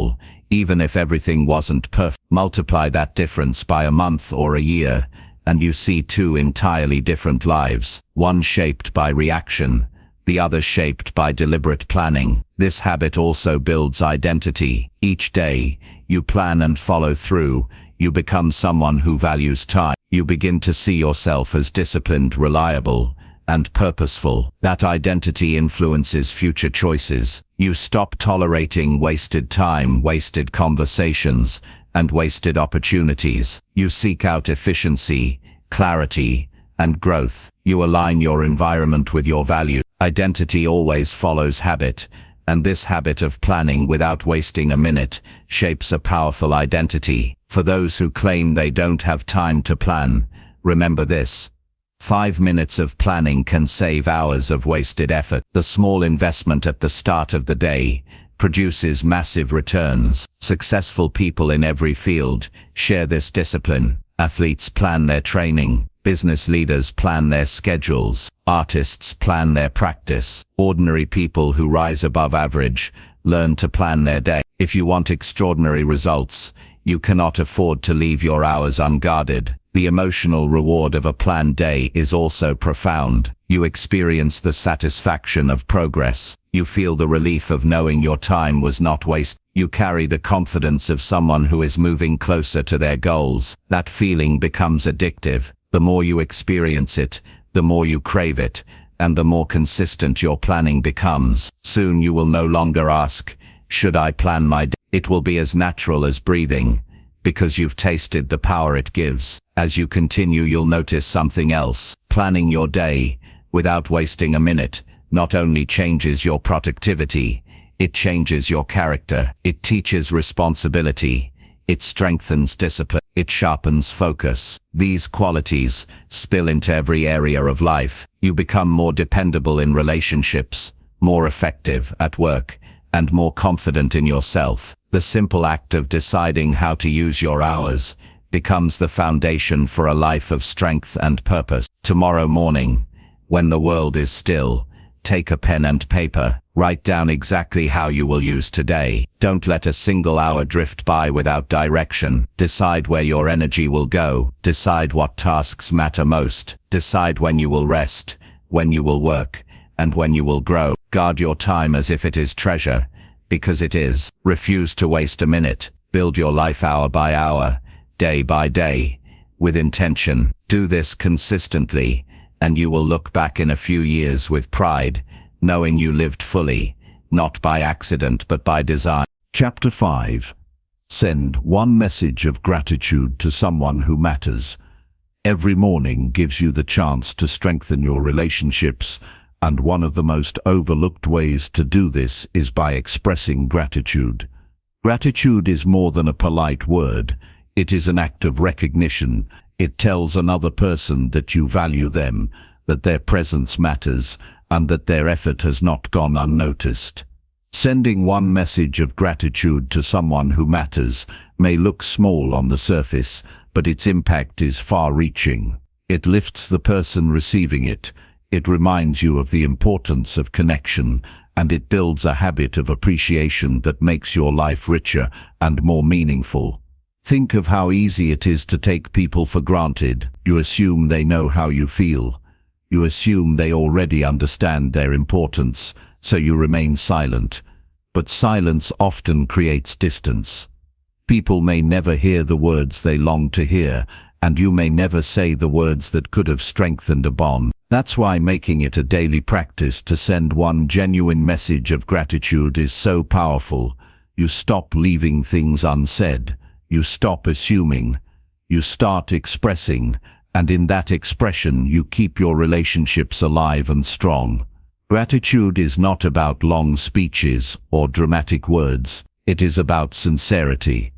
Speaker 2: Even if everything wasn't perfect, multiply that difference by a month or a year, and you see two entirely different lives, one shaped by reaction, the other shaped by deliberate planning. This habit also builds identity. Each day, you plan and follow through. You become someone who values time. You begin to see yourself as disciplined, reliable, and purposeful. That identity influences future choices. You stop tolerating wasted time, wasted conversations, and wasted opportunities. You seek out efficiency, clarity, and growth. You align your environment with your values. Identity always follows habit, and this habit of planning without wasting a minute shapes a powerful identity. For those who claim they don't have time to plan, remember this. Five minutes of planning can save hours of wasted effort. The small investment at the start of the day produces massive returns. Successful people in every field share this discipline. Athletes plan their training. Business leaders plan their schedules. Artists plan their practice. Ordinary people who rise above average learn to plan their day. If you want extraordinary results, you cannot afford to leave your hours unguarded. The emotional reward of a planned day is also profound. You experience the satisfaction of progress. You feel the relief of knowing your time was not wasted. You carry the confidence of someone who is moving closer to their goals. That feeling becomes addictive. The more you experience it, the more you crave it, and the more consistent your planning becomes. Soon you will no longer ask, should I plan my day? It will be as natural as breathing, because you've tasted the power it gives. As you continue, you'll notice something else. Planning your day, without wasting a minute, not only changes your productivity, it changes your character. It teaches responsibility. It strengthens discipline. It sharpens focus. These qualities spill into every area of life. You become more dependable in relationships, more effective at work, and more confident in yourself. The simple act of deciding how to use your hours becomes the foundation for a life of strength and purpose. Tomorrow morning, when the world is still, take a pen and paper. Write down exactly how you will use today. Don't let a single hour drift by without direction. Decide where your energy will go. Decide what tasks matter most. Decide when you will rest, when you will work, and when you will grow. Guard your time as if it is treasure, because it is. Refuse to waste a minute. Build your life hour by hour, day by day, with intention. Do this consistently, and you will look back in a few years with pride, knowing you lived fully, not by accident but by design.
Speaker 1: Chapter five. Send one message of gratitude to someone who matters. Every morning gives you the chance to strengthen your relationships, and one of the most overlooked ways to do this is by expressing gratitude. Gratitude is more than a polite word. It is an act of recognition. It tells another person that you value them, that their presence matters, and that their effort has not gone unnoticed. Sending one message of gratitude to someone who matters may look small on the surface, but its impact is far-reaching. It lifts the person receiving it. It reminds you of the importance of connection, and it builds a habit of appreciation that makes your life richer and more meaningful. Think of how easy it is to take people for granted. You assume they know how you feel. You assume they already understand their importance, so you remain silent. But silence often creates distance. People may never hear the words they long to hear, and you may never say the words that could have strengthened a bond. That's why making it a daily practice to send one genuine message of gratitude is so powerful. You stop leaving things unsaid. You stop assuming. You start expressing. And in that expression you keep your relationships alive and strong. Gratitude is not about long speeches or dramatic words. It is about sincerity.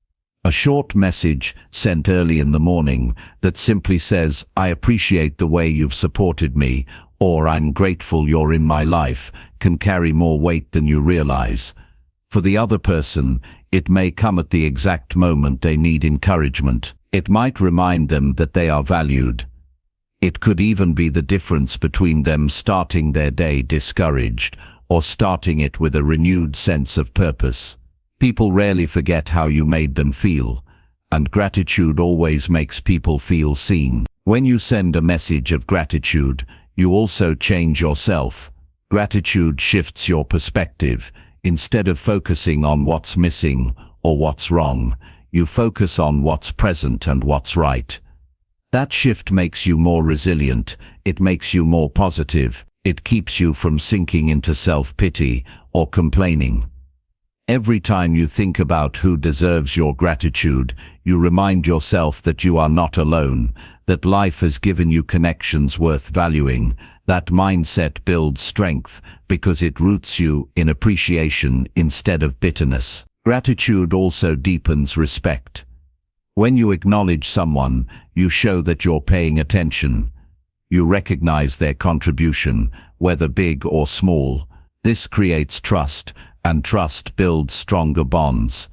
Speaker 1: A short message sent early in the morning that simply says, "I appreciate the way you've supported me," or "I'm grateful you're in my life," can carry more weight than you realize. For the other person, it may come at the exact moment they need encouragement. It might remind them that they are valued. It could even be the difference between them starting their day discouraged or starting it with a renewed sense of purpose.
Speaker 2: People rarely forget how you made them feel, and gratitude always makes people feel seen. When you send a message of gratitude, you also change yourself. Gratitude shifts your perspective. Instead of focusing on what's missing or what's wrong, you focus on what's present and what's right. That shift makes you more resilient. It makes you more positive. It keeps you from sinking into self-pity or complaining. Every time you think about who deserves your gratitude, you remind yourself that you are not alone, that life has given you connections worth valuing. That mindset builds strength because it roots you in appreciation instead of bitterness. Gratitude also deepens respect. When you acknowledge someone, you show that you're paying attention. You recognize their contribution, whether big or small. This creates trust, and trust builds stronger bonds.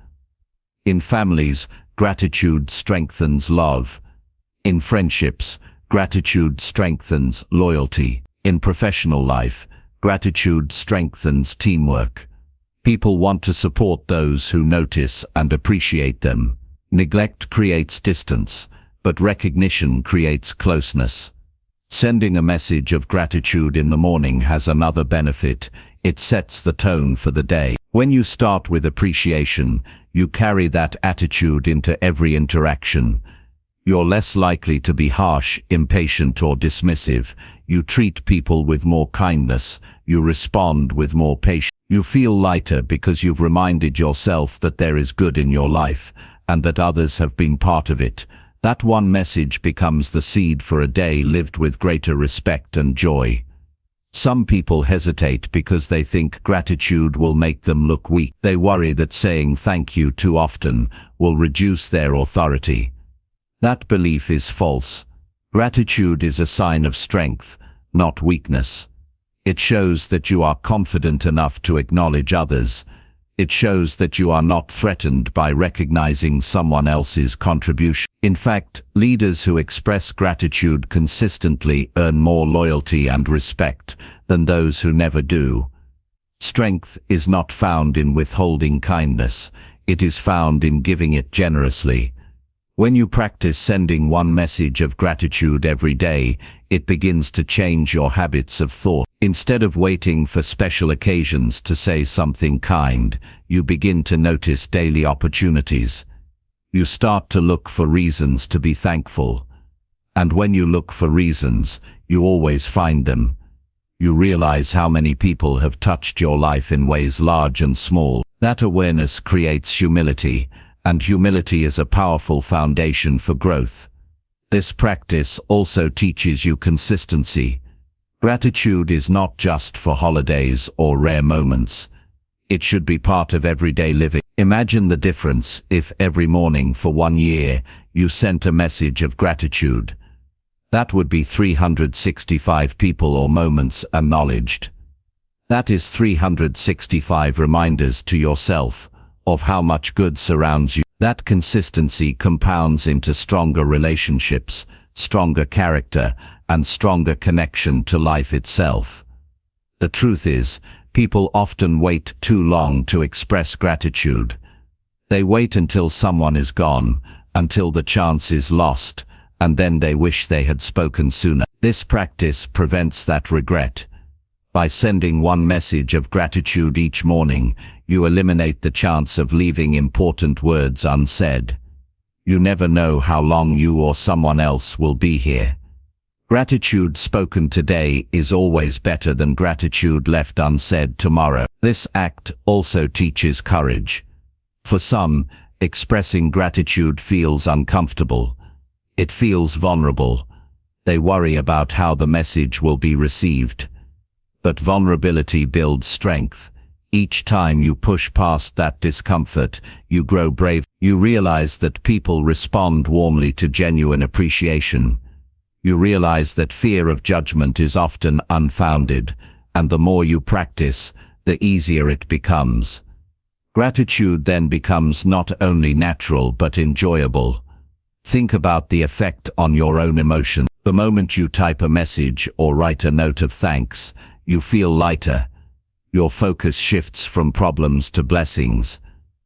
Speaker 2: In families, gratitude strengthens love. In friendships, gratitude strengthens loyalty. In professional life, gratitude strengthens teamwork. People want to support those who notice and appreciate them. Neglect creates distance, but recognition creates closeness. Sending a message of gratitude in the morning has another benefit. It sets the tone for the day. When you start with appreciation, you carry that attitude into every interaction. You're less likely to be harsh, impatient, or dismissive. You treat people with more kindness. You respond with more patience. You feel lighter because you've reminded yourself that there is good in your life, and that others have been part of it. That one message becomes the seed for a day lived with greater respect and joy. Some people hesitate because they think gratitude will make them look weak. They worry that saying thank you too often will reduce their authority. That belief is false. Gratitude is a sign of strength, not weakness. It shows that you are confident enough to acknowledge others. It shows that you are not threatened by recognizing someone else's contribution. In fact, leaders who express gratitude consistently earn more loyalty and respect than those who never do. Strength is not found in withholding kindness. It is found in giving it generously. When you practice sending one message of gratitude every day, it begins to change your habits of thought. Instead of waiting for special occasions to say something kind, you begin to notice daily opportunities. You start to look for reasons to be thankful. And when you look for reasons, you always find them. You realize how many people have touched your life in ways large and small. That awareness creates humility, and humility is a powerful foundation for growth. This practice also teaches you consistency. Gratitude is not just for holidays or rare moments. It should be part of everyday living. Imagine the difference if every morning for one year you sent a message of gratitude. That would be three hundred sixty-five people or moments acknowledged. That is three hundred sixty-five reminders to yourself of how much good surrounds you. That consistency compounds into stronger relationships, stronger character, and stronger connection to life itself. The truth is, people often wait too long to express gratitude. They wait until someone is gone, until the chance is lost, and then they wish they had spoken sooner. This practice prevents that regret. By sending one message of gratitude each morning, you eliminate the chance of leaving important words unsaid. You never know how long you or someone else will be here. Gratitude spoken today is always better than gratitude left unsaid tomorrow. This act also teaches courage. For some, expressing gratitude feels uncomfortable. It feels vulnerable. They worry about how the message will be received. But vulnerability builds strength. Each time you push past that discomfort, you grow brave. You realize that people respond warmly to genuine appreciation. You realize that fear of judgment is often unfounded, and the more you practice, the easier it becomes. Gratitude then becomes not only natural but enjoyable. Think about the effect on your own emotions. The moment you type a message or write a note of thanks, you feel lighter. Your focus shifts from problems to blessings.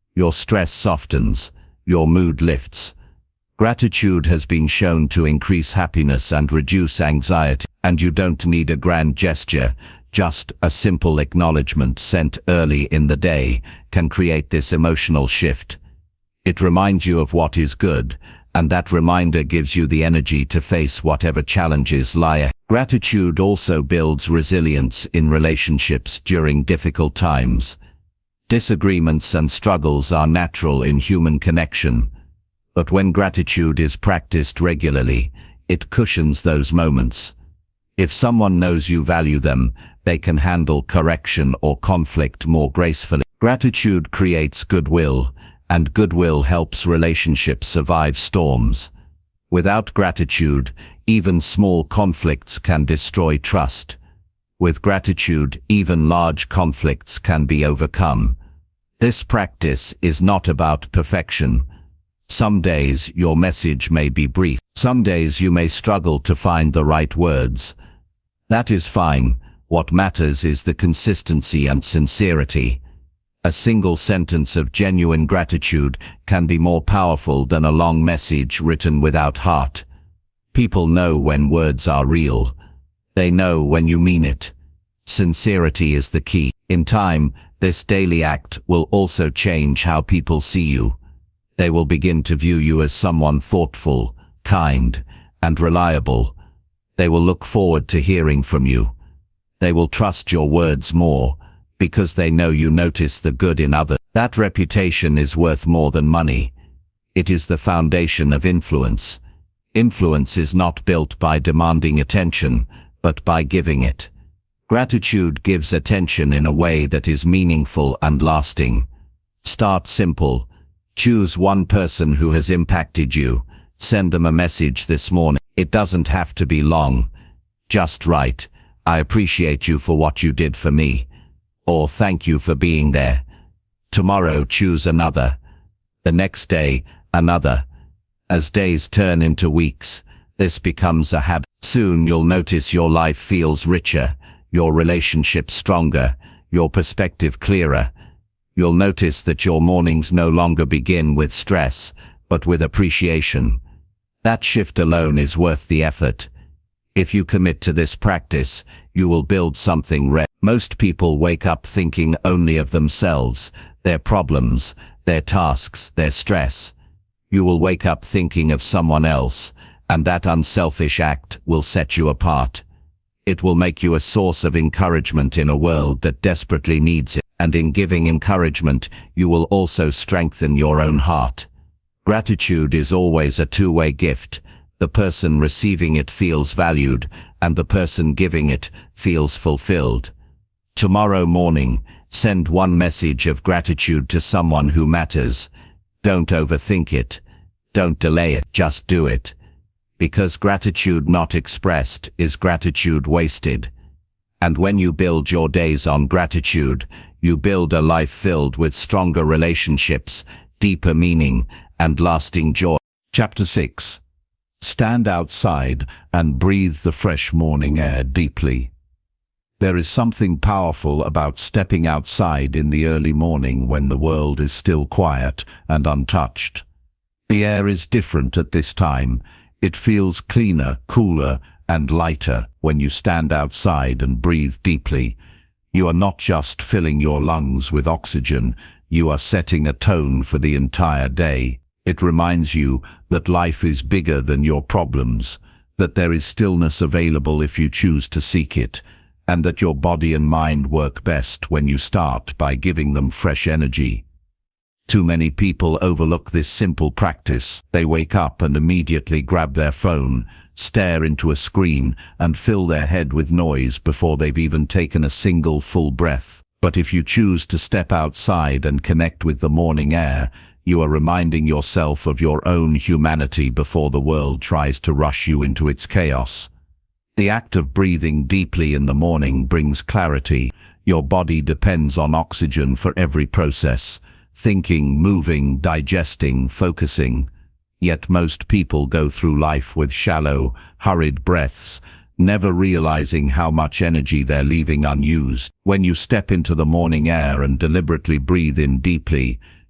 Speaker 2: Your stress softens, your mood lifts. Gratitude has been shown to increase happiness and reduce anxiety, and you don't need a grand gesture. Just a simple acknowledgement sent early in the day can create this emotional shift. It reminds you of what is good, and that reminder gives you the energy to face whatever challenges lie ahead. Gratitude also builds resilience in relationships during difficult times. Disagreements and struggles are natural in human connection, but when gratitude is practiced regularly, it cushions those moments. If someone knows you value them, they can handle correction or conflict more gracefully. Gratitude creates goodwill, and goodwill helps relationships survive storms. Without gratitude, even small conflicts can destroy trust. With gratitude, even large conflicts can be overcome. This practice is not about perfection. Some days your message may be brief. Some days you may struggle to find the right words. That is fine. What matters is the consistency and sincerity. A single sentence of genuine gratitude can be more powerful than a long message written without heart. People know when words are real. They know when you mean it. Sincerity is the key. In time, this daily act will also change how people see you. They will begin to view you as someone thoughtful, kind, and reliable. They will look forward to hearing from you. They will trust your words more, because they know you notice the good in others. That reputation is worth more than money. It is the foundation of influence. Influence is not built by demanding attention, but by giving it. Gratitude gives attention in a way that is meaningful and lasting. Start simple. Choose one person who has impacted you. Send them a message this morning. It doesn't have to be long. Just write, "I appreciate you for what you did for me," or "Thank you for being there." Tomorrow choose another. The next day, another. As days turn into weeks, this becomes a habit. Soon you'll notice your life feels richer, your relationship stronger, your perspective clearer. You'll notice that your mornings no longer begin with stress, but with appreciation. That shift alone is worth the effort. If you commit to this practice, you will build something rare. Most people wake up thinking only of themselves, their problems, their tasks, their stress. You will wake up thinking of someone else, and that unselfish act will set you apart. It will make you a source of encouragement in a world that desperately needs it, and in giving encouragement, you will also strengthen your own heart. Gratitude is always a two-way gift. The person receiving it feels valued, and the person giving it feels fulfilled. Tomorrow morning, send one message of gratitude to someone who matters. Don't overthink it. Don't delay it. Just do it. Because gratitude not expressed is gratitude wasted. And when you build your days on gratitude, you build a life filled with stronger relationships, deeper meaning, and lasting joy.
Speaker 1: Chapter six. Stand outside and breathe the fresh morning air deeply. There is something powerful about stepping outside in the early morning when the world is still quiet and untouched. The air is different at this time. It feels cleaner, cooler, and lighter when you stand outside and breathe deeply. You are not just filling your lungs with oxygen, you are setting a tone for the entire day. It reminds you that life is bigger than your problems, that there is stillness available if you choose to seek it, and that your body and mind work best when you start by giving them fresh energy. Too many people overlook this simple practice. They wake up and immediately grab their phone, stare into a screen, and fill their head with noise before they've even taken a single full breath. But if you choose to step outside and connect with the morning air, you are reminding yourself of your own humanity before the world tries to rush you into its chaos. The act of breathing deeply in the morning brings clarity. Your body depends on oxygen for every process. Thinking, moving, digesting, focusing. Yet most people go through life with shallow, hurried breaths, never realizing how much energy they're leaving unused. When you step into the morning air and deliberately breathe in deeply,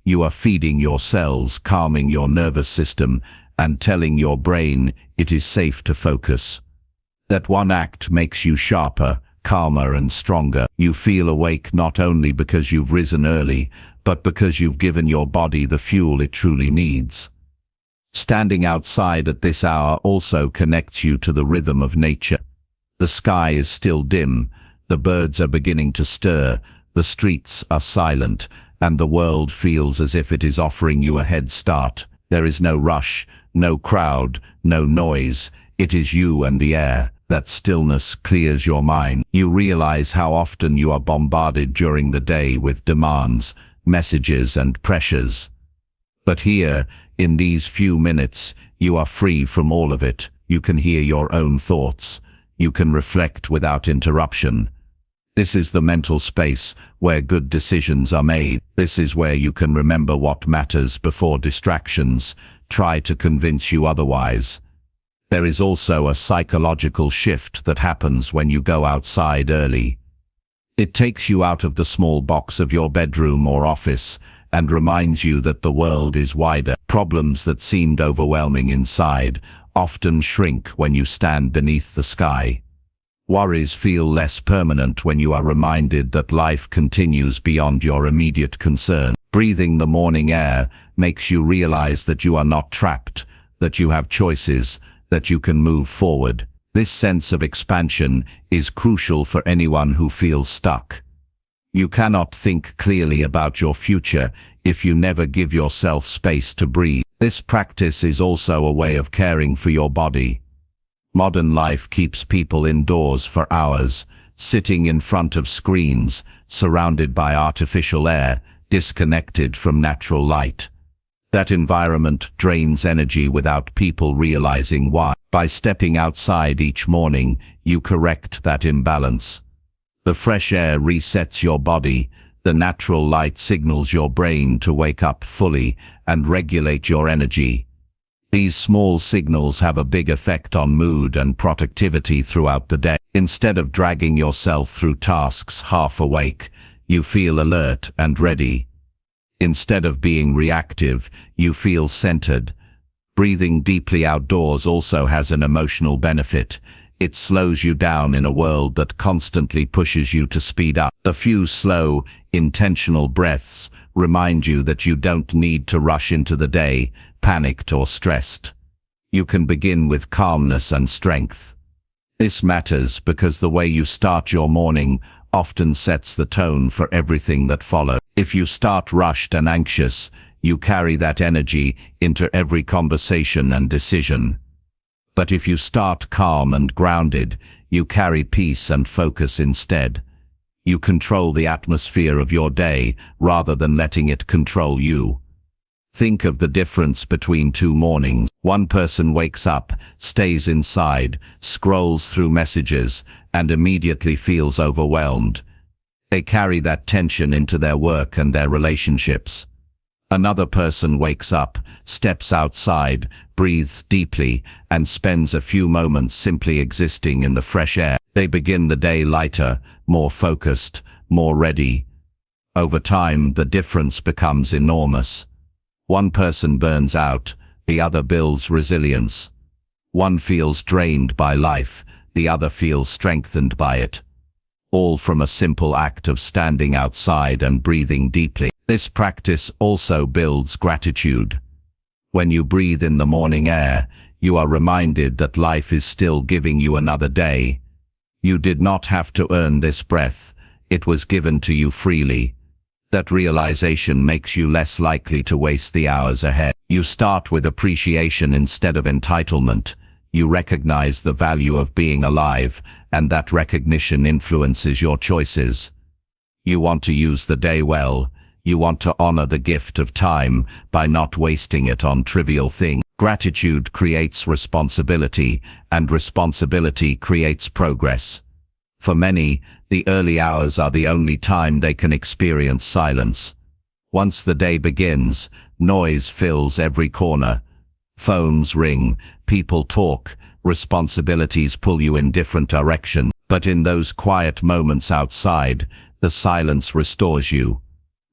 Speaker 2: You are feeding your cells, calming your nervous system, and telling your brain it is safe to focus. That one act makes you sharper, calmer and stronger. You feel awake not only because you've risen early, but because you've given your body the fuel it truly needs. Standing outside at this hour also connects you to the rhythm of nature. The sky is still dim, the birds are beginning to stir, the streets are silent, and the world feels as if it is offering you a head start. There is no rush, no crowd, no noise. It is you and the air. That stillness clears your mind. You realize how often you are bombarded during the day with demands, messages and pressures. But here, in these few minutes, you are free from all of it. You can hear your own thoughts. You can reflect without interruption. This is the mental space where good decisions are made. This is where you can remember what matters before distractions try to convince you otherwise. There is also a psychological shift that happens when you go outside early. It takes you out of the small box of your bedroom or office and reminds you that the world is wider. Problems that seemed overwhelming inside often shrink when you stand beneath the sky. Worries feel less permanent when you are reminded that life continues beyond your immediate concern. Breathing the morning air makes you realize that you are not trapped, that you have choices, that you can move forward. This sense of expansion is crucial for anyone who feels stuck. You cannot think clearly about your future if you never give yourself space to breathe. This practice is also a way of caring for your body. Modern life keeps people indoors for hours, sitting in front of screens, surrounded by artificial air, disconnected from natural light. That environment drains energy without people realizing why. By stepping outside each morning, you correct that imbalance. The fresh air resets your body, the natural light signals your brain to wake up fully and regulate your energy. These small signals have a big effect on mood and productivity throughout the day. Instead of dragging yourself through tasks half awake, you feel alert and ready. Instead of being reactive, you feel centered. Breathing deeply outdoors also has an emotional benefit. It slows you down in a world that constantly pushes you to speed up. A few slow, intentional breaths remind you that you don't need to rush into the day, panicked or stressed. You can begin with calmness and strength. This matters because the way you start your morning often sets the tone for everything that follows. If you start rushed and anxious, you carry that energy into every conversation and decision. But if you start calm and grounded, you carry peace and focus instead. You control the atmosphere of your day rather than letting it control you. Think of the difference between two mornings. One person wakes up, stays inside, scrolls through messages, and immediately feels overwhelmed. They carry that tension into their work and their relationships. Another person wakes up, steps outside, breathes deeply, and spends a few moments simply existing in the fresh air. They begin the day lighter, more focused, more ready. Over time, the difference becomes enormous. One person burns out, the other builds resilience. One feels drained by life, the other feels strengthened by it. All from a simple act of standing outside and breathing deeply. This practice also builds gratitude. When you breathe in the morning air, you are reminded that life is still giving you another day. You did not have to earn this breath, it was given to you freely. That realization makes you less likely to waste the hours ahead. You start with appreciation instead of entitlement. You recognize the value of being alive, and that recognition influences your choices. You want to use the day well. You want to honor the gift of time by not wasting it on trivial things. Gratitude creates responsibility, and responsibility creates progress. For many, the early hours are the only time they can experience silence. Once the day begins, noise fills every corner. Phones ring, people talk, responsibilities pull you in different directions. But in those quiet moments outside, the silence restores you.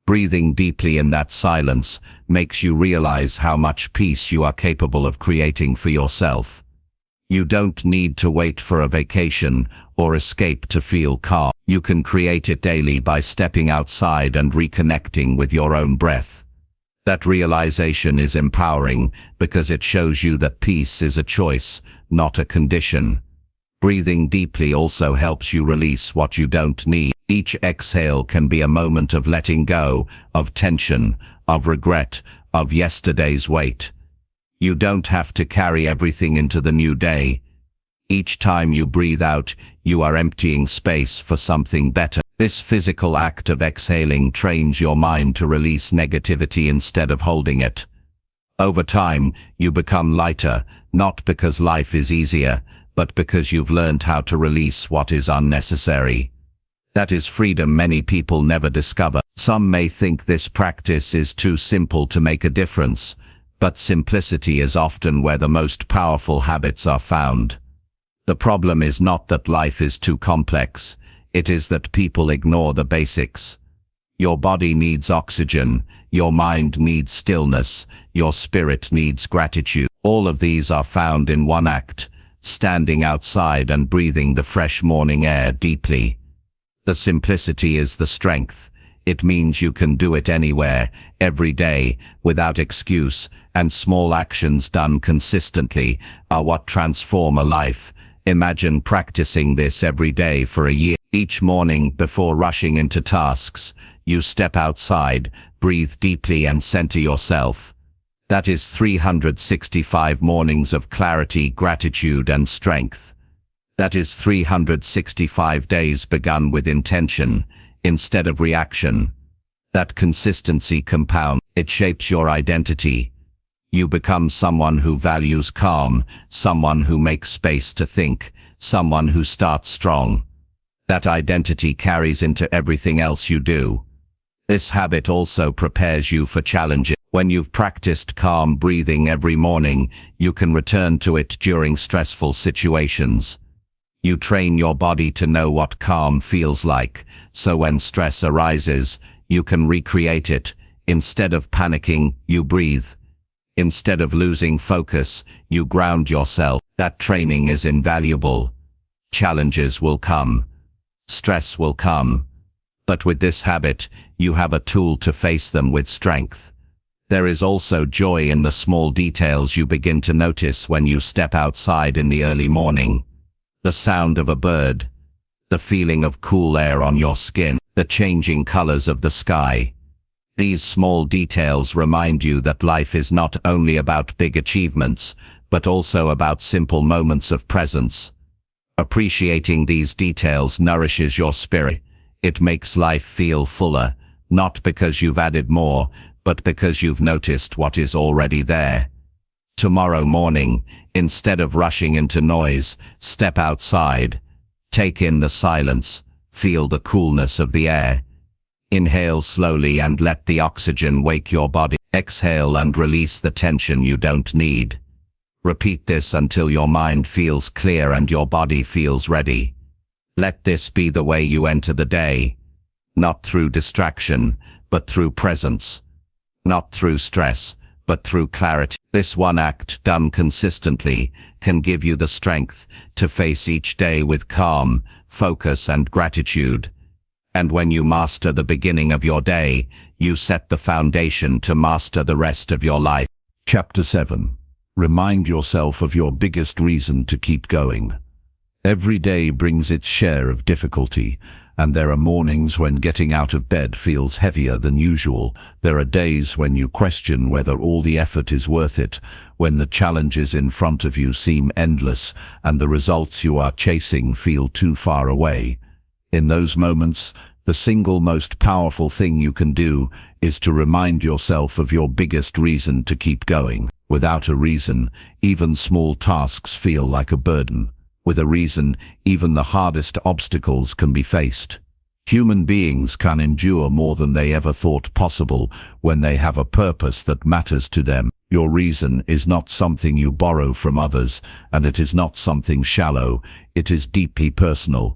Speaker 2: Breathing deeply in that silence makes you realize how much peace you are capable of creating for yourself. You don't need to wait for a vacation or escape to feel calm. You can create it daily by stepping outside and reconnecting with your own breath. That realization is empowering because it shows you that peace is a choice, not a condition. Breathing deeply also helps you release what you don't need. Each exhale can be a moment of letting go, of tension, of regret, of yesterday's weight. You don't have to carry everything into the new day. Each time you breathe out, you are emptying space for something better. This physical act of exhaling trains your mind to release negativity instead of holding it. Over time, you become lighter, not because life is easier, but because you've learned how to release what is unnecessary. That is freedom many people never discover. Some may think this practice is too simple to make a difference, but simplicity is often where the most powerful habits are found. The problem is not that life is too complex, it is that people ignore the basics. Your body needs oxygen, your mind needs stillness, your spirit needs gratitude. All of these are found in one act, standing outside and breathing the fresh morning air deeply. The simplicity is the strength. It means you can do it anywhere, every day, without excuse, and small actions done consistently are what transform a life. Imagine practicing this every day for a year. Each morning, before rushing into tasks, you step outside, breathe deeply and center yourself. That is three hundred sixty-five mornings of clarity, gratitude, and strength. That is three hundred sixty-five days begun with intention, instead of reaction. That consistency compounds. It shapes your identity. You become someone who values calm, someone who makes space to think, someone who starts strong. That identity carries into everything else you do. This habit also prepares you for challenges. When you've practiced calm breathing every morning, you can return to it during stressful situations. You train your body to know what calm feels like, so when stress arises, you can recreate it. Instead of panicking, you breathe. Instead of losing focus, you ground yourself. That training is invaluable. Challenges will come. Stress will come. But with this habit, you have a tool to face them with strength. There is also joy in the small details you begin to notice when you step outside in the early morning. The sound of a bird, the feeling of cool air on your skin, the changing colors of the sky. These small details remind you that life is not only about big achievements, but also about simple moments of presence. Appreciating these details nourishes your spirit. It makes life feel fuller, not because you've added more, but because you've noticed what is already there. Tomorrow morning, instead of rushing into noise, step outside. Take in the silence, feel the coolness of the air. Inhale slowly and let the oxygen wake your body. Exhale and release the tension you don't need. Repeat this until your mind feels clear and your body feels ready. Let this be the way you enter the day. Not through distraction, but through presence. Not through stress, but through clarity. This one act, done consistently, can give you the strength to face each day with calm, focus, and gratitude. And when you master the beginning of your day, you set the foundation to master the rest of your life.
Speaker 1: Chapter seven. Remind yourself of your biggest reason to keep going. Every day brings its share of difficulty, and there are mornings when getting out of bed feels heavier than usual. There are days when you question whether all the effort is worth it, when the challenges in front of you seem endless and the results you are chasing feel too far away. In those moments, the single most powerful thing you can do is to remind yourself of your biggest reason to keep going. Without a reason, even small tasks feel like a burden. With a reason, even the hardest obstacles can be faced. Human beings can endure more than they ever thought possible when they have a purpose that matters to them. Your reason is not something you borrow from others, and it is not something shallow. It is deeply personal.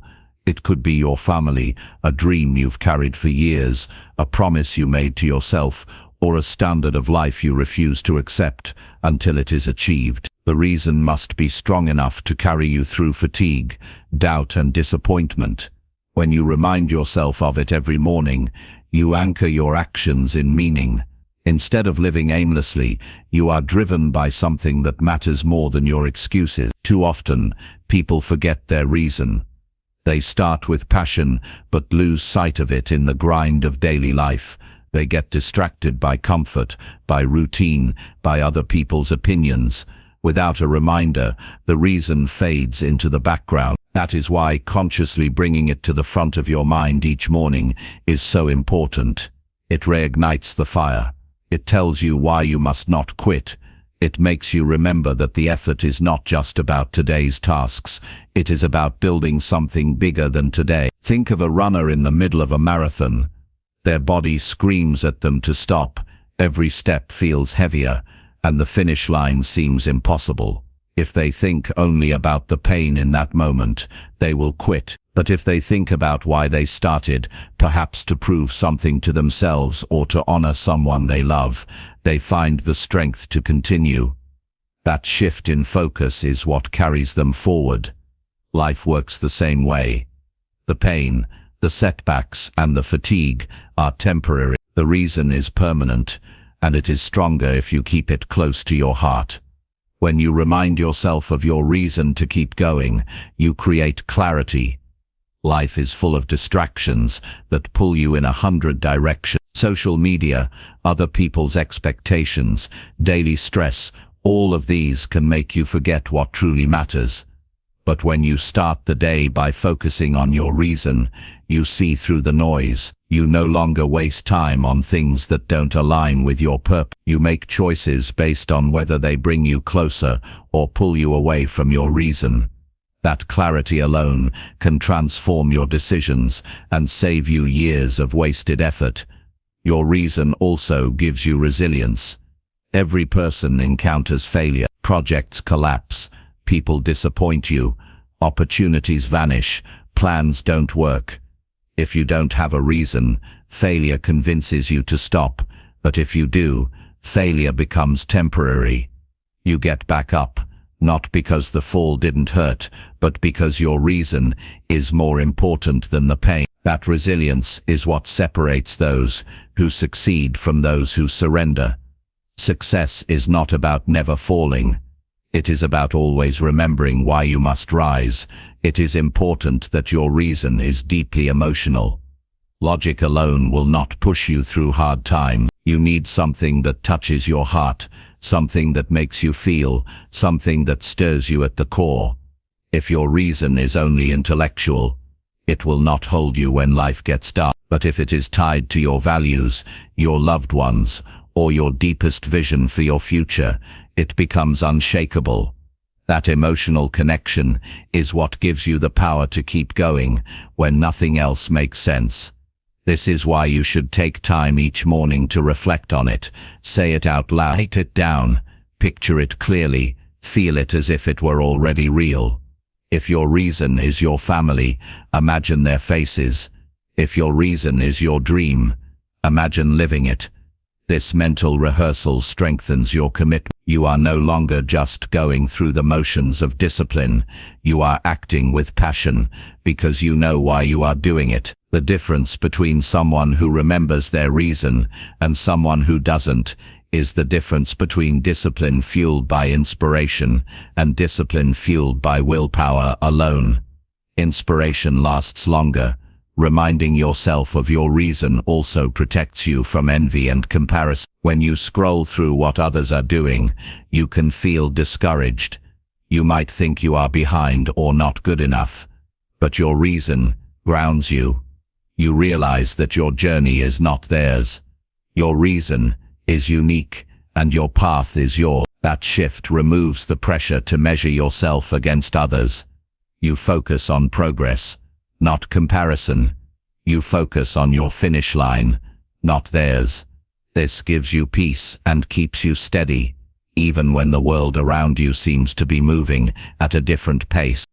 Speaker 1: It could be your family, a dream you've carried for years, a promise you made to yourself, or a standard of life you refuse to accept until it is achieved. The reason must be strong enough to carry you through fatigue, doubt, and disappointment. When you remind yourself of it every morning, you anchor your actions in meaning. Instead of living aimlessly, you are driven by something that matters more than your excuses. Too often, people forget their reason. They start with passion, but lose sight of it in the grind of daily life. They get distracted by comfort, by routine, by other people's opinions. Without a reminder, the reason fades into the background. That is why consciously bringing it to the front of your mind each morning is so important. It reignites the fire. It tells you why you must not quit. It makes you remember that the effort is not just about today's tasks. It is about building something bigger than today. Think of a runner in the middle of a marathon. Their body screams at them to stop. Every step feels heavier, and the finish line seems impossible. If they think only about the pain in that moment, they will quit. But if they think about why they started, perhaps to prove something to themselves or to honor someone they love, they find the strength to continue. That shift in focus is what carries them forward. Life works the same way. The pain, the setbacks, and the fatigue are temporary. The reason is permanent, and it is stronger if you keep it close to your heart. When you remind yourself of your reason to keep going, you create clarity. Life is full of distractions that pull you in a hundred directions. Social media, other people's expectations, daily stress, all of these can make you forget what truly matters. But when you start the day by focusing on your reason, you see through the noise. You no longer waste time on things that don't align with your purpose. You make choices based on whether they bring you closer or pull you away from your reason. That clarity alone can transform your decisions and save you years of wasted effort. Your reason also gives you resilience. Every person encounters failure. Projects collapse. People disappoint you. Opportunities vanish. Plans don't work. If you don't have a reason, failure convinces you to stop. But if you do, failure becomes temporary. You get back up, not because the fall didn't hurt, but because your reason is more important than the pain. That resilience is what separates those who succeed from those who surrender. Success is not about never falling. It is about always remembering why you must rise. It is important that your reason is deeply emotional. Logic alone will not push you through hard times. You need something that touches your heart, something that makes you feel, something that stirs you at the core. If your reason is only intellectual, it will not hold you when life gets dark. But if it is tied to your values, your loved ones, or your deepest vision for your future, it becomes unshakable. That emotional connection is what gives you the power to keep going when nothing else makes sense. This is why you should take time each morning to reflect on it. Say it out loud. Write it down. Picture it clearly. Feel it as if it were already real. If your reason is your family, imagine their faces. If your reason is your dream, imagine living it. This mental rehearsal strengthens your commitment. You are no longer just going through the motions of discipline. You are acting with passion because you know why you are doing it. The difference between someone who remembers their reason and someone who doesn't is the difference between discipline fueled by inspiration and discipline fueled by willpower alone. Inspiration lasts longer. Reminding yourself of your reason also protects you from envy and comparison. When you scroll through what others are doing, you can feel discouraged. You might think you are behind or not good enough. But your reason grounds you. You realize that your journey is not theirs. Your reason is unique, and your path is yours. That shift removes the pressure to measure yourself against others. You focus on progress, not comparison. You focus on your finish line, not theirs. This gives you peace and keeps you steady, even when the world around you seems to be moving at a different pace.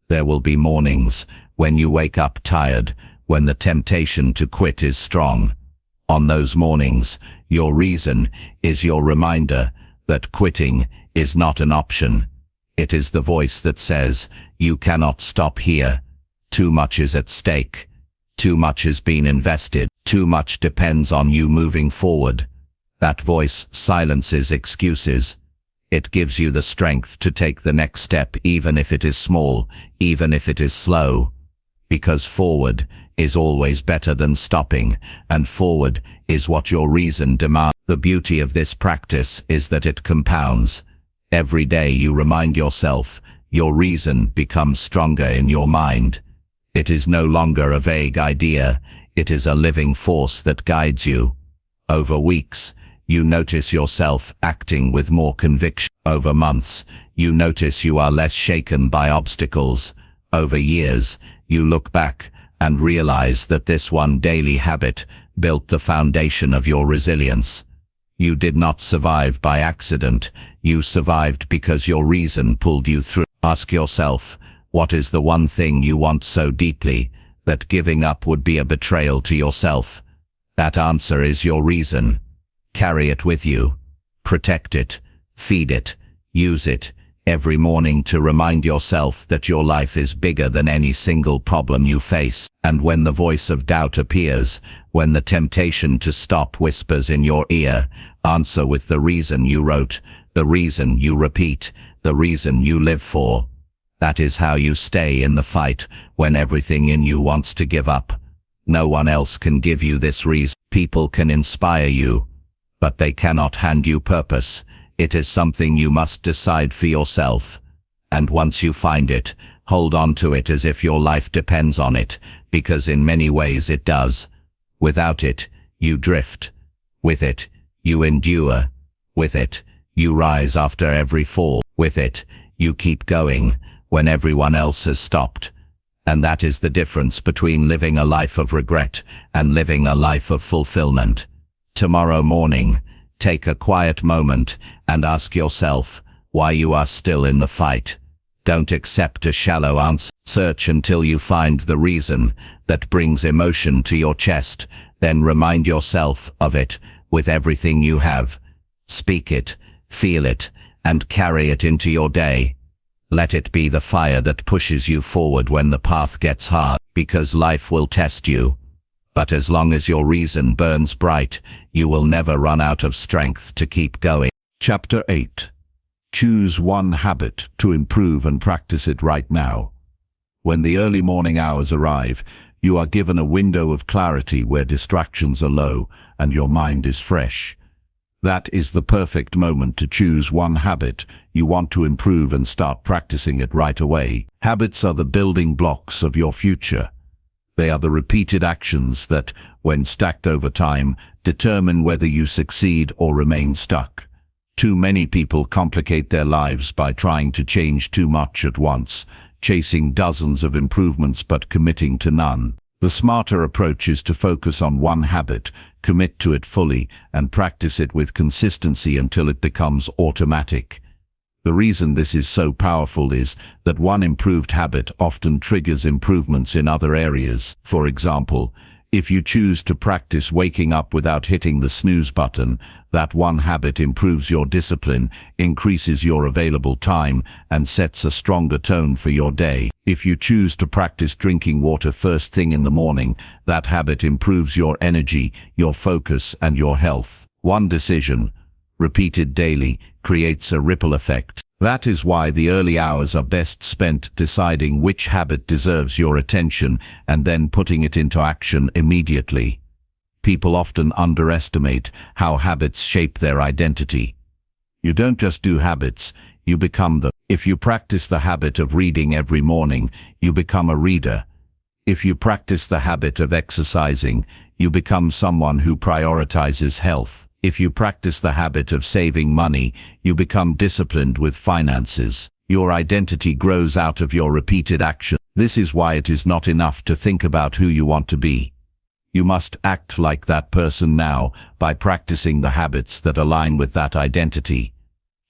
Speaker 2: There will be mornings when you wake up tired, when the temptation to quit is strong. On those mornings, your reason is your reminder that quitting is not an option. It is the voice that says, you cannot stop here. Too much is at stake. Too much has been invested. Too much depends on you moving forward. That voice silences excuses. It gives you the strength to take the next step, even if it is small, even if it is slow. Because forward is always better than stopping, and forward is what your reason demands. The beauty of this practice is that it compounds. Every day you remind yourself, your reason becomes stronger in your mind. It is no longer a vague idea, it is a living force that guides you. Over weeks, you notice yourself acting with more conviction. Over months, you notice you are less shaken by obstacles. Over years, you look back and realize that this one daily habit built the foundation of your resilience. You did not survive by accident, you survived because your reason pulled you through. Ask yourself, what is the one thing you want so deeply that giving up would be a betrayal to yourself? That answer is your reason. Carry it with you. Protect it, feed it, use it every morning to remind yourself that your life is bigger than any single problem you face. And when the voice of doubt appears, when the temptation to stop whispers in your ear, answer with the reason you wrote, the reason you repeat, the reason you live for. That is how you stay in the fight when everything in you wants to give up. No one else can give you this reason. People can inspire you, but they cannot hand you purpose. It is something you must decide for yourself. And once you find it, hold on to it as if your life depends on it, because in many ways it does. Without it, you drift. With it, you endure. With it, you rise after every fall. With it, you keep going when everyone else has stopped. And that is the difference between living a life of regret and living a life of fulfillment. Tomorrow morning, take a quiet moment and ask yourself why you are still in the fight. Don't accept a shallow answer. Search until you find the reason that brings emotion to your chest, then remind yourself of it with everything you have. Speak it, feel it, and carry it into your day. Let it be the fire that pushes you forward when the path gets hard, because life will test you. But as long as your reason burns bright, you will never run out of strength to keep going.
Speaker 1: Chapter eight. Choose one habit to improve and practice it right now. When the early morning hours arrive, you are given a window of clarity where distractions are low and your mind is fresh. That is the perfect moment to choose one habit you want to improve and start practicing it right away. Habits are the building blocks of your future. They are the repeated actions that, when stacked over time, determine whether you succeed or remain stuck. Too many people complicate their lives by trying to change too much at once, chasing dozens of improvements but committing to none. The smarter approach is to focus on one habit, commit to it fully, and practice it with consistency until it becomes automatic. The reason this is so powerful is that one improved habit often triggers improvements in other areas. For example, if you choose to practice waking up without hitting the snooze button, that one habit improves your discipline, increases your available time, and sets a stronger tone for your day. If you choose to practice drinking water first thing in the morning, that habit improves your energy, your focus, and your health. One decision, repeated daily, creates a ripple effect. That is why the early hours are best spent deciding which habit deserves your attention and then putting it into action immediately. People often underestimate how habits shape their identity. You don't just do habits, you become them. If you practice the habit of reading every morning, you become a reader. If you practice the habit of exercising, you become someone who prioritizes health. If you practice the habit of saving money, you become disciplined with finances. Your identity grows out of your repeated action. This is why it is not enough to think about who you want to be. You must act like that person now by practicing the habits that align with that identity.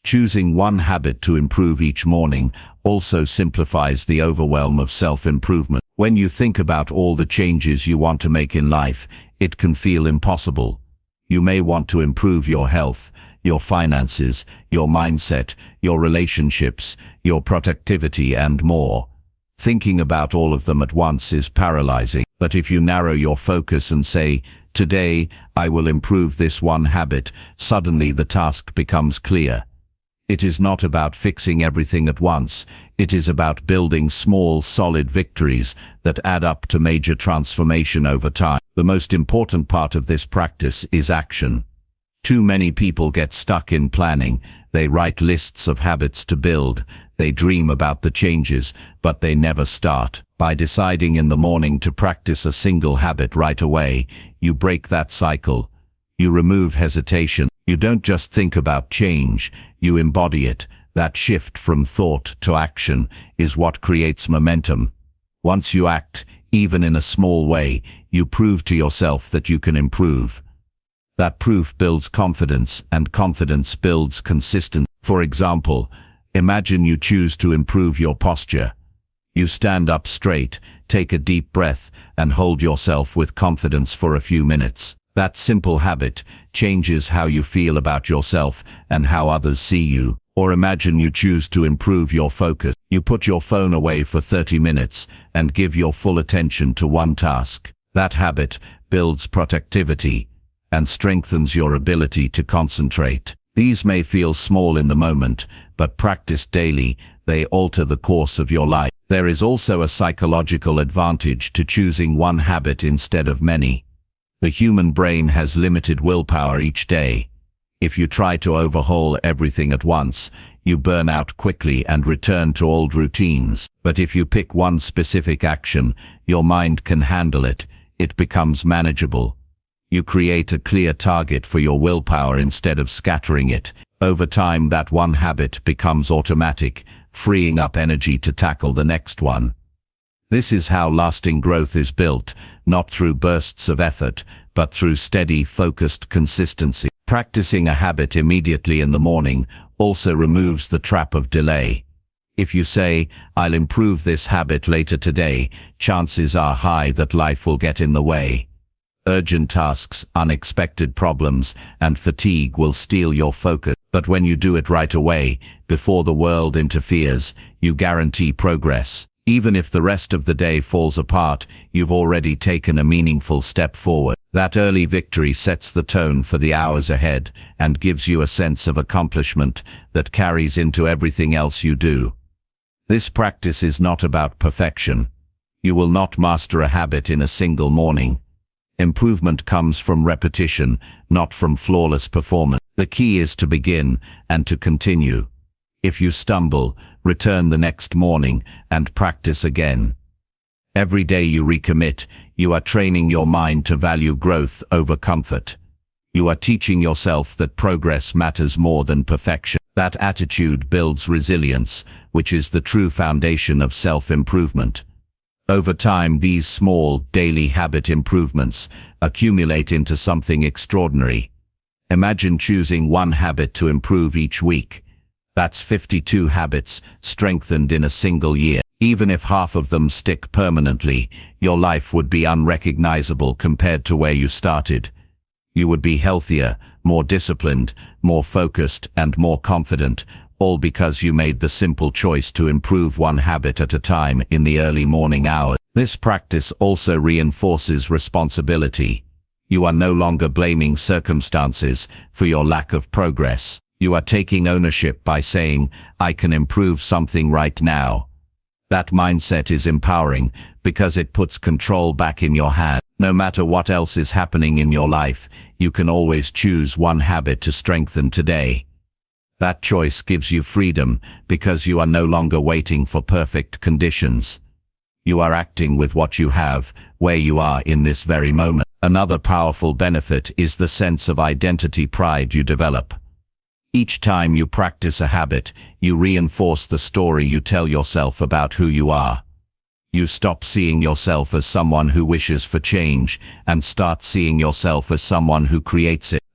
Speaker 2: Choosing one habit to improve each morning also simplifies the overwhelm of self-improvement. When you think about all the changes you want to make in life, it can feel impossible. You may want to improve your health, your finances, your mindset, your relationships, your productivity, and more. Thinking about all of them at once is paralyzing. But if you narrow your focus and say, "Today, I will improve this one habit," suddenly the task becomes clear. It is not about fixing everything at once. It is about building small, solid victories that add up to major transformation over time. The most important part of this practice is action. Too many people get stuck in planning. They write lists of habits to build. They dream about the changes, but they never start. By deciding in the morning to practice a single habit right away, you break that cycle. You remove hesitation. You don't just think about change, you embody it. That shift from thought to action is what creates momentum. Once you act, even in a small way, you prove to yourself that you can improve. That proof builds confidence, and confidence builds consistency. For example, imagine you choose to improve your posture. You stand up straight, take a deep breath, and hold yourself with confidence for a few minutes. That simple habit changes how you feel about yourself and how others see you. Or imagine you choose to improve your focus. You put your phone away for thirty minutes and give your full attention to one task. That habit builds productivity and strengthens your ability to concentrate. These may feel small in the moment, but practiced daily, they alter the course of your life. There is also a psychological advantage to choosing one habit instead of many. The human brain has limited willpower each day. If you try to overhaul everything at once, you burn out quickly and return to old routines. But if you pick one specific action, your mind can handle it. It becomes manageable. You create a clear target for your willpower instead of scattering it. Over time, that one habit becomes automatic, freeing up energy to tackle the next one. This is how lasting growth is built, not through bursts of effort, but through steady, focused consistency. Practicing a habit immediately in the morning also removes the trap of delay. If you say, "I'll improve this habit later today," chances are high that life will get in the way. Urgent tasks, unexpected problems, and fatigue will steal your focus. But when you do it right away, before the world interferes, you guarantee progress. Even if the rest of the day falls apart, you've already taken a meaningful step forward. That early victory sets the tone for the hours ahead and gives you a sense of accomplishment that carries into everything else you do. This practice is not about perfection. You will not master a habit in a single morning. Improvement comes from repetition, not from flawless performance. The key is to begin and to continue. If you stumble, return the next morning and practice again. Every day you recommit, you are training your mind to value growth over comfort. You are teaching yourself that progress matters more than perfection. That attitude builds resilience, which is the true foundation of self-improvement. Over time, these small, daily habit improvements accumulate into something extraordinary. Imagine choosing one habit to improve each week. That's fifty-two habits strengthened in a single year. Even if half of them stick permanently, your life would be unrecognizable compared to where you started. You would be healthier, more disciplined, more focused, and more confident, all because you made the simple choice to improve one habit at a time in the early morning hours. This practice also reinforces responsibility. You are no longer blaming circumstances for your lack of progress. You are taking ownership by saying, "I can improve something right now." That mindset is empowering because it puts control back in your hand. No matter what else is happening in your life, you can always choose one habit to strengthen today. That choice gives you freedom because you are no longer waiting for perfect conditions. You are acting with what you have, where you are in this very moment. Another powerful benefit is the sense of identity pride you develop. Each time you practice a habit, you reinforce the story you tell yourself about who you are. You stop seeing yourself as someone who wishes for change and start seeing yourself as someone who creates it.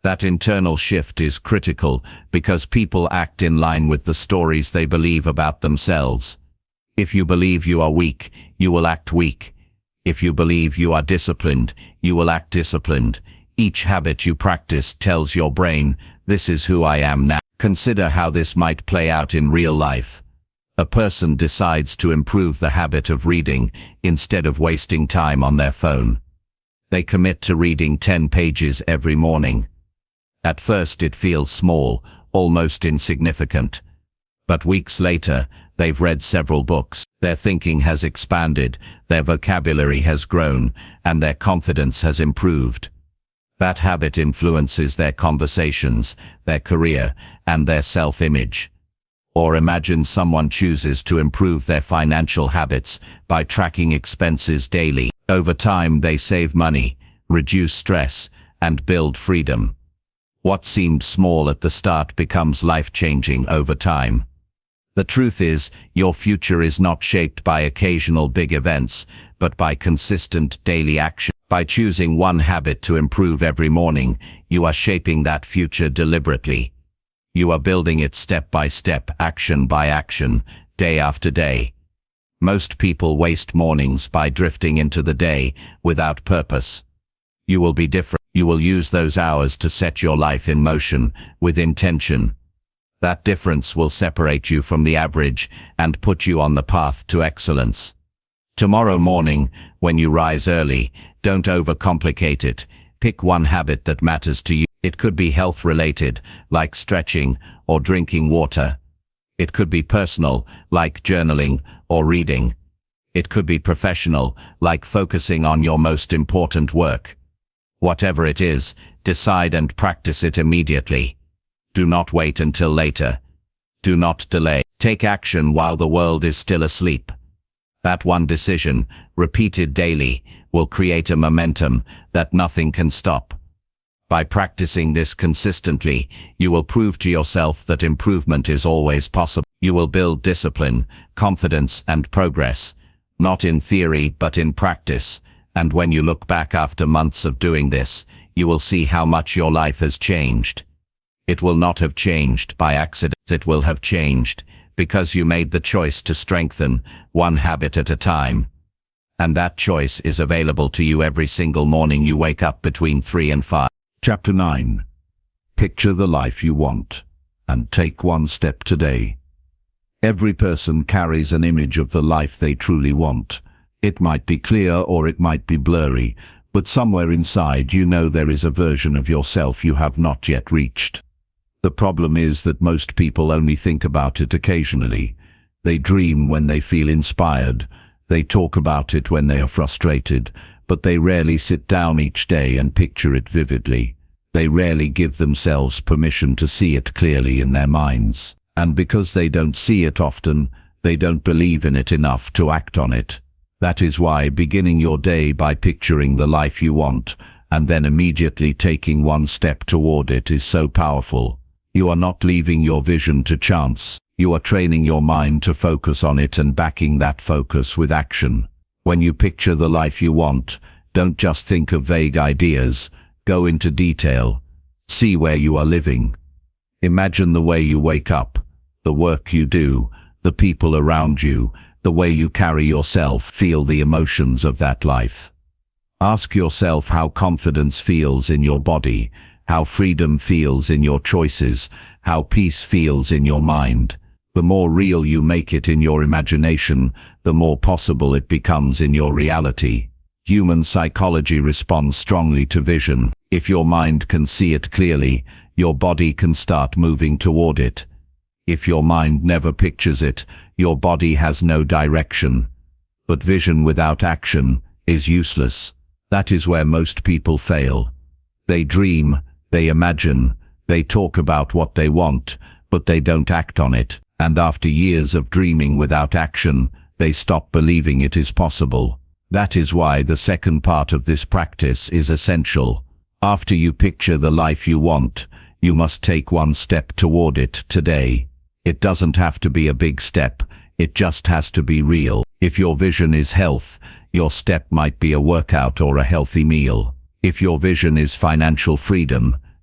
Speaker 2: That internal shift is critical because people act in line with the stories they believe about themselves. If you believe you are weak, you will act weak. If you believe you are disciplined, you will act disciplined. Each habit you practice tells your brain, this is who I am now. Consider how this might play out in real life. A person decides to improve the habit of reading instead of wasting time on their phone. They commit to reading ten pages every morning. At first it feels small, almost insignificant. But weeks later, they've read several books, their thinking has expanded, their vocabulary has grown, and their confidence has improved. That habit influences their conversations, their career, and their self-image. Or imagine someone chooses to improve their financial habits by tracking expenses daily. Over time they save money, reduce stress, and build freedom. What seemed small at the start becomes life-changing over time. The truth is, your future is not shaped by occasional big events, but by consistent daily action. By choosing one habit to improve every morning, you are shaping that future deliberately. You are building it step by step, action by action, day after day. Most people waste mornings by drifting into the day without purpose. You will be different. You will use those hours to set your life in motion, with intention. That difference will separate you from the average and put you on the path to excellence. Tomorrow morning, when you rise early, don't overcomplicate it. Pick one habit that matters to you. It could be health-related, like stretching or drinking water. It could be personal, like journaling or reading. It could be professional, like focusing on your most important work. Whatever it is, decide and practice it immediately. Do not wait until later. Do not delay. Take action while the world is still asleep. That one decision, repeated daily, will create a momentum that nothing can stop. By practicing this consistently, you will prove to yourself that improvement is always possible. You will build discipline, confidence, and progress, not in theory but in practice. And when you look back after months of doing this, you will see how much your life has changed. It will not have changed by accident. It will have changed because you made the choice to strengthen one habit at a time. And that choice is available to you every single morning you wake up between three and five.
Speaker 1: Chapter nine. Picture the life you want, and take one step today. Every person carries an image of the life they truly want. It might be clear or it might be blurry, but somewhere inside you know there is a version of yourself you have not yet reached. The problem is that most people only think about it occasionally. They dream when they feel inspired. They talk about it when they are frustrated, but they rarely sit down each day and picture it vividly. They rarely give themselves permission to see it clearly in their minds. And because they don't see it often, they don't believe in it enough to act on it. That is why beginning your day by picturing the life you want, and then immediately taking one step toward it is so powerful. You are not leaving your vision to chance. You are training your mind to focus on it and backing that focus with action. When you picture the life you want, don't just think of vague ideas. Go into detail. See where you are living. Imagine the way you wake up, the work you do, the people around you, the way you carry yourself. Feel the emotions of that life. Ask yourself how confidence feels in your body, how freedom feels in your choices, how peace feels in your mind. The more real you make it in your imagination, the more possible it becomes in your reality. Human psychology responds strongly to vision. If your mind can see it clearly, your body can start moving toward it. If your mind never pictures it, your body has no direction. But vision without action is useless. That is where most people fail. They dream, they imagine, they talk about what they want, but they don't act on it. And after years of dreaming without action, they stop believing it is possible. That is why the second part of this practice is essential. After you picture the life you want, you must take one step toward it today. It doesn't have to be a big step, it just has to be real. If your vision is health, your step might be a workout or a healthy meal. If your vision is financial freedom,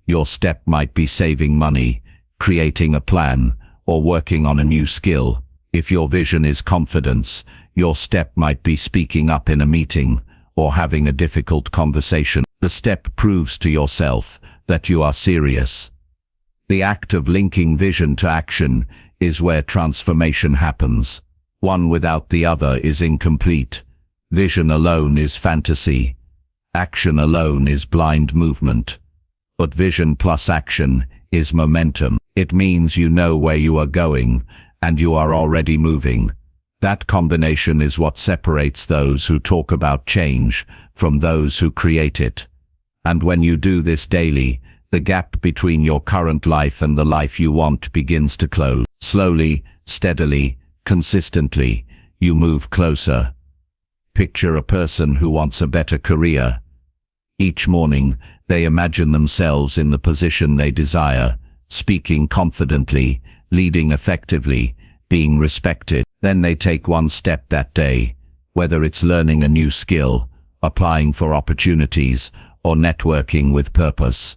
Speaker 2: Your step might be saving money, creating a plan, or working on a new skill. If your vision is confidence, your step might be speaking up in a meeting, or having a difficult conversation. The step proves to yourself that you are serious. The act of linking vision to action is where transformation happens. One without the other is incomplete. Vision alone is fantasy. Action alone is blind movement. But vision plus action is momentum. It means you know where you are going, and you are already moving. That combination is what separates those who talk about change from those who create it. And when you do this daily, the gap between your current life and the life you want begins to close. Slowly, steadily, consistently, you move closer. Picture a person who wants a better career. Each morning, they imagine themselves in the position they desire, speaking confidently, leading effectively, being respected. Then they take one step that day, whether it's learning a new skill, applying for opportunities, or networking with purpose.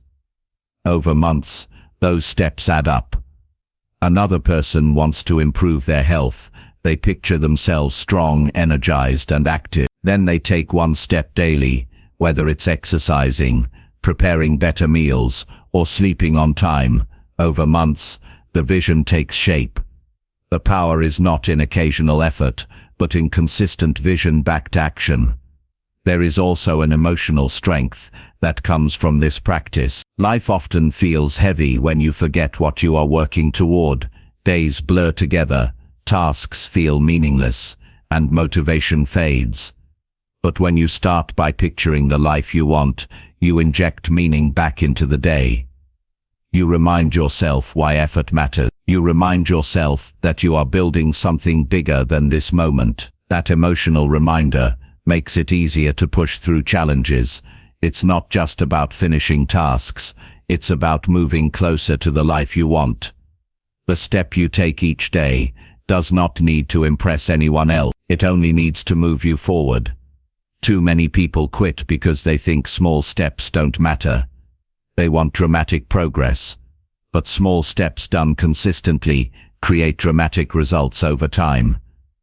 Speaker 2: Over months, those steps add up. Another person wants to improve their health. They picture themselves strong, energized, and active. Then they take one step daily, whether it's exercising, preparing better meals, or sleeping on time. Over months, the vision takes shape. The power is not in occasional effort, but in consistent vision-backed action. There is also an emotional strength that comes from this practice. Life often feels heavy when you forget what you are working toward. Days blur together, tasks feel meaningless, and motivation fades. But when you start by picturing the life you want, you inject meaning back into the day. You remind yourself why effort matters. You remind yourself that you are building something bigger than this moment. That emotional reminder makes it easier to push through challenges. It's not just about finishing tasks, it's about moving closer to the life you want. The step you take each day does not need to impress anyone else. It only needs to move you forward. Too many people quit because they think small steps don't matter. They want dramatic progress. But small steps done consistently create dramatic results over time.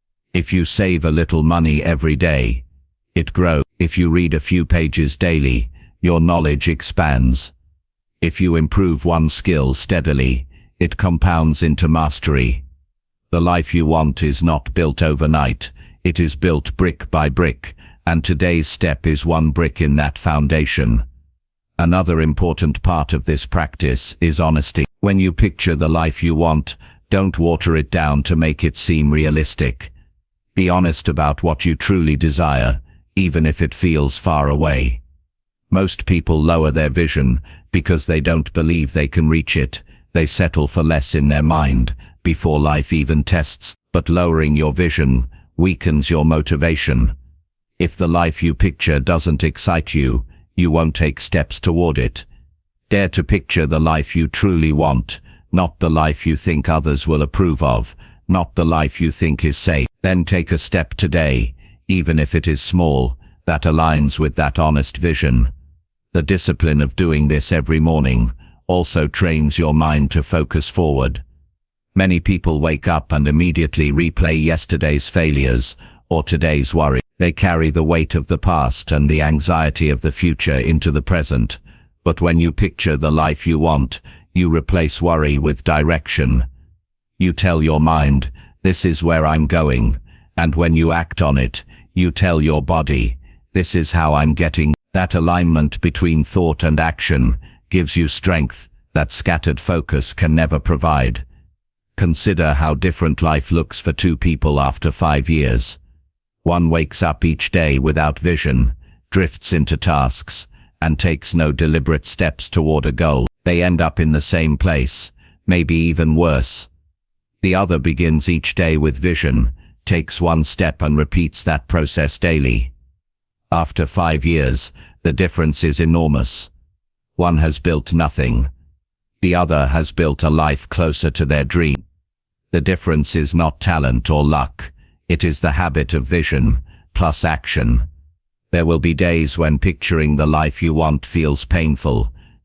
Speaker 2: If you save a little money every day, it grows. If you read a few pages daily, your knowledge expands. If you improve one skill steadily, it compounds into mastery. The life you want is not built overnight, it is built brick by brick, and today's step is one brick in that foundation. Another important part of this practice is honesty. When you picture the life you want, don't water it down to make it seem realistic. Be honest about what you truly desire, even if it feels far away. Most people lower their vision because they don't believe they can reach it. They settle for less in their mind before life even tests. But lowering your vision weakens your motivation. If the life you picture doesn't excite you, you won't take steps toward it. Dare to picture the life you truly want, not the life you think others will approve of, not the life you think is safe. Then take a step today, even if it is small, that aligns with that honest vision. The discipline of doing this every morning also trains your mind to focus forward. Many people wake up and immediately replay yesterday's failures or today's worry. They carry the weight of the past and the anxiety of the future into the present. But when you picture the life you want, you replace worry with direction. You tell your mind, this is where I'm going, and when you act on it, you tell your body, this is how I'm getting. That alignment between thought and action gives you strength that scattered focus can never provide. Consider how different life looks for two people after five years. One wakes up each day without vision, drifts into tasks, and takes no deliberate steps toward a goal. They end up in the same place, maybe even worse. The other begins each day with vision, takes one step and repeats that process daily. After five years, the difference is enormous. One has built nothing. The other has built a life closer to their dream. The difference is not talent or luck. It is the habit of vision, plus action. There will be days when picturing the life you want feels painful,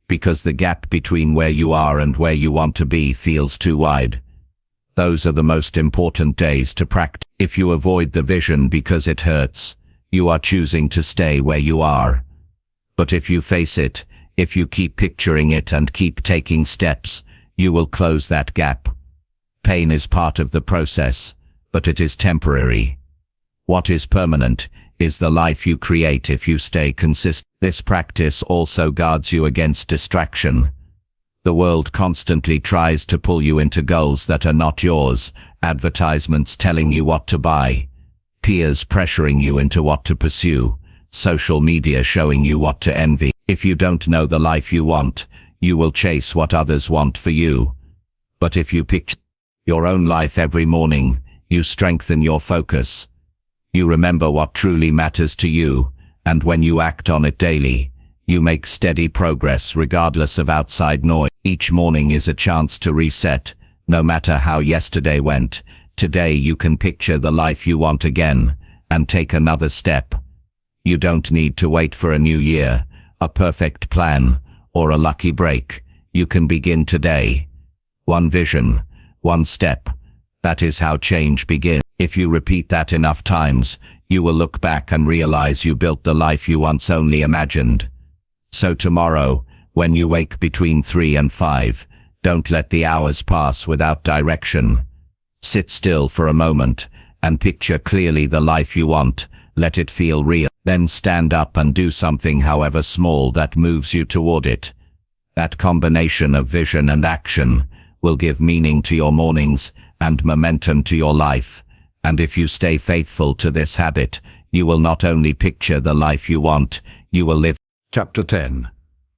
Speaker 2: because the gap between where you are and where you want to be feels too wide. Those are the most important days to practice. If you avoid the vision because it hurts, you are choosing to stay where you are. But if you face it, if you keep picturing it and keep taking steps, you will close that gap. Pain is part of the process, but it is temporary. What is permanent is the life you create if you stay consistent. This practice also guards you against distraction. The world constantly tries to pull you into goals that are not yours, advertisements telling you what to buy, peers pressuring you into what to pursue, social media showing you what to envy. If you don't know the life you want, you will chase what others want for you. But if you picture your own life every morning, you strengthen your focus. You remember what truly matters to you, and when you act on it daily, you make steady progress regardless of outside noise. Each morning is a chance to reset. No matter how yesterday went, today you can picture the life you want again, and take another step. You don't need to wait for a new year, a perfect plan, or a lucky break. You can begin today. One vision, one step. That is how change begins. If you repeat that enough times, you will look back and realize you built the life you once only imagined. So tomorrow, when you wake between three and five, don't let the hours pass without direction. Sit still for a moment and picture clearly the life you want. Let it feel real. Then stand up and do something, however small, that moves you toward it. That combination of vision and action will give meaning to your mornings and momentum to your life. And if you stay faithful to this habit, you will not only picture the life you want, you will live.
Speaker 1: Chapter ten.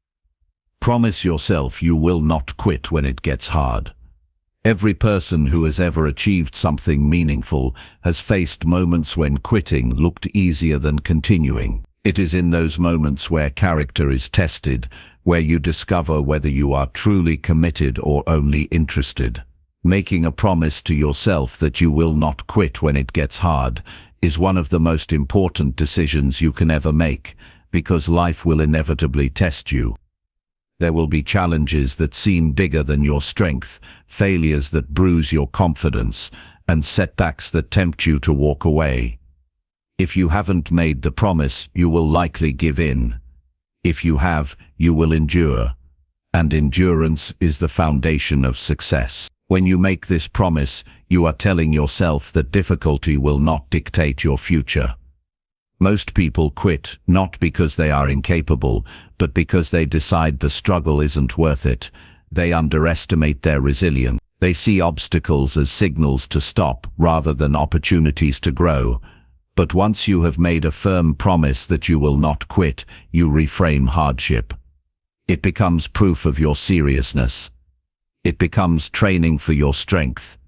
Speaker 1: Promise yourself you will not quit when it gets hard. Every person who has ever achieved something meaningful has faced moments when quitting looked easier than continuing. It is in those moments where character is tested, where you discover whether you are truly committed or only interested. Making a promise to yourself that you will not quit when it gets hard is one of the most important decisions you can ever make, because life will inevitably test you. There will be challenges that seem bigger than your strength, failures that bruise your confidence, and setbacks that tempt you to walk away. If you haven't made the promise, you will likely give in. If you have, you will endure. And endurance is the foundation of success. When you make this promise, you are telling yourself that difficulty will not dictate your future. Most people quit not because they are incapable, but because they decide the struggle isn't worth it. They underestimate their resilience. They see obstacles as signals to stop rather than opportunities to grow. But once you have made a firm promise that you will not quit, you reframe hardship. It becomes proof of your seriousness. It becomes training for your strength.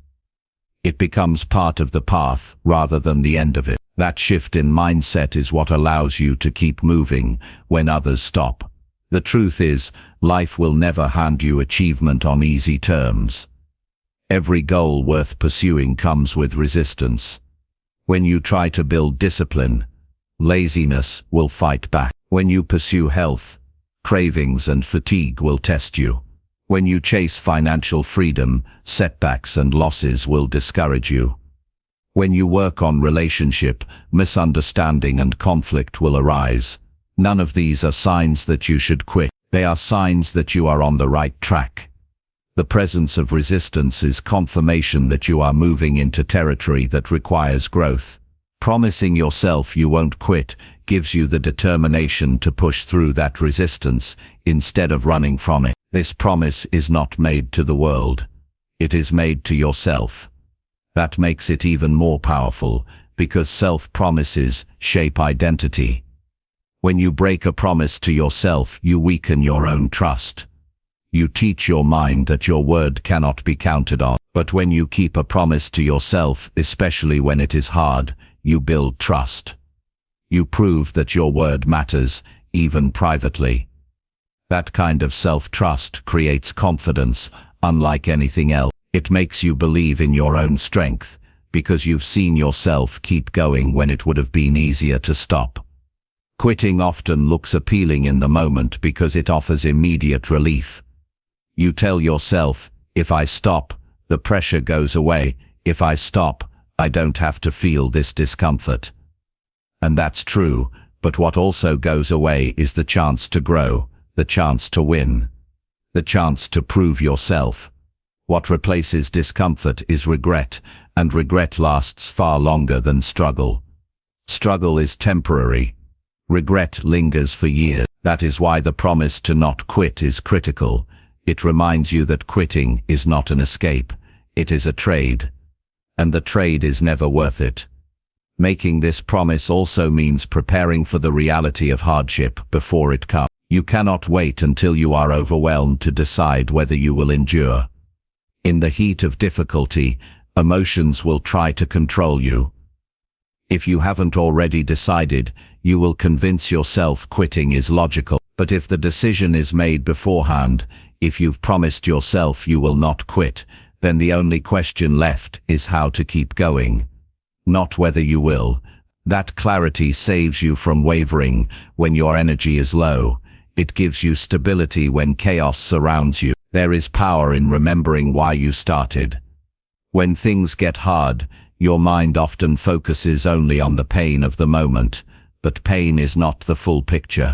Speaker 1: It becomes part of the path rather than the end of it. That shift in mindset is what allows you to keep moving when others stop. The truth is, life will never hand you achievement on easy terms. Every goal worth pursuing comes with resistance. When you try to build discipline, laziness will fight back. When you pursue health, cravings and fatigue will test you. When you chase financial freedom, setbacks and losses will discourage you. When you work on relationship, misunderstanding and conflict will arise. None of these are signs that you should quit. They are signs that you are on the right track. The presence of resistance is confirmation that you are moving into territory that requires growth. Promising yourself you won't quit gives you the determination to push through that resistance instead of running from it. This promise is not made to the world. It is made to yourself. That makes it even more powerful, because self-promises shape identity. When you break a promise to yourself, you weaken your own trust. You teach your mind that your word cannot be counted on. But when you keep a promise to yourself, especially when it is hard, you build trust. You prove that your word matters, even privately. That kind of self-trust creates confidence, unlike anything else. It makes you believe in your own strength, because you've seen yourself keep going when it would have been easier to stop.
Speaker 2: Quitting often looks appealing in the moment because it offers immediate relief. You tell yourself, if I stop, the pressure goes away. If I stop, I don't have to feel this discomfort. And that's true, but what also goes away is the chance to grow, the chance to win, the chance to prove yourself. What replaces discomfort is regret, and regret lasts far longer than struggle. Struggle is temporary. Regret lingers for years. That is why the promise to not quit is critical. It reminds you that quitting is not an escape. It is a trade. And the trade is never worth it. Making this promise also means preparing for the reality of hardship before it comes. You cannot wait until you are overwhelmed to decide whether you will endure. In the heat of difficulty, emotions will try to control you. If you haven't already decided, you will convince yourself quitting is logical. But if the decision is made beforehand, if you've promised yourself you will not quit, then the only question left is how to keep going. Not whether you will. That clarity saves you from wavering when your energy is low. It gives you stability when chaos surrounds you. There is power in remembering why you started. When things get hard, your mind often focuses only on the pain of the moment, but pain is not the full picture.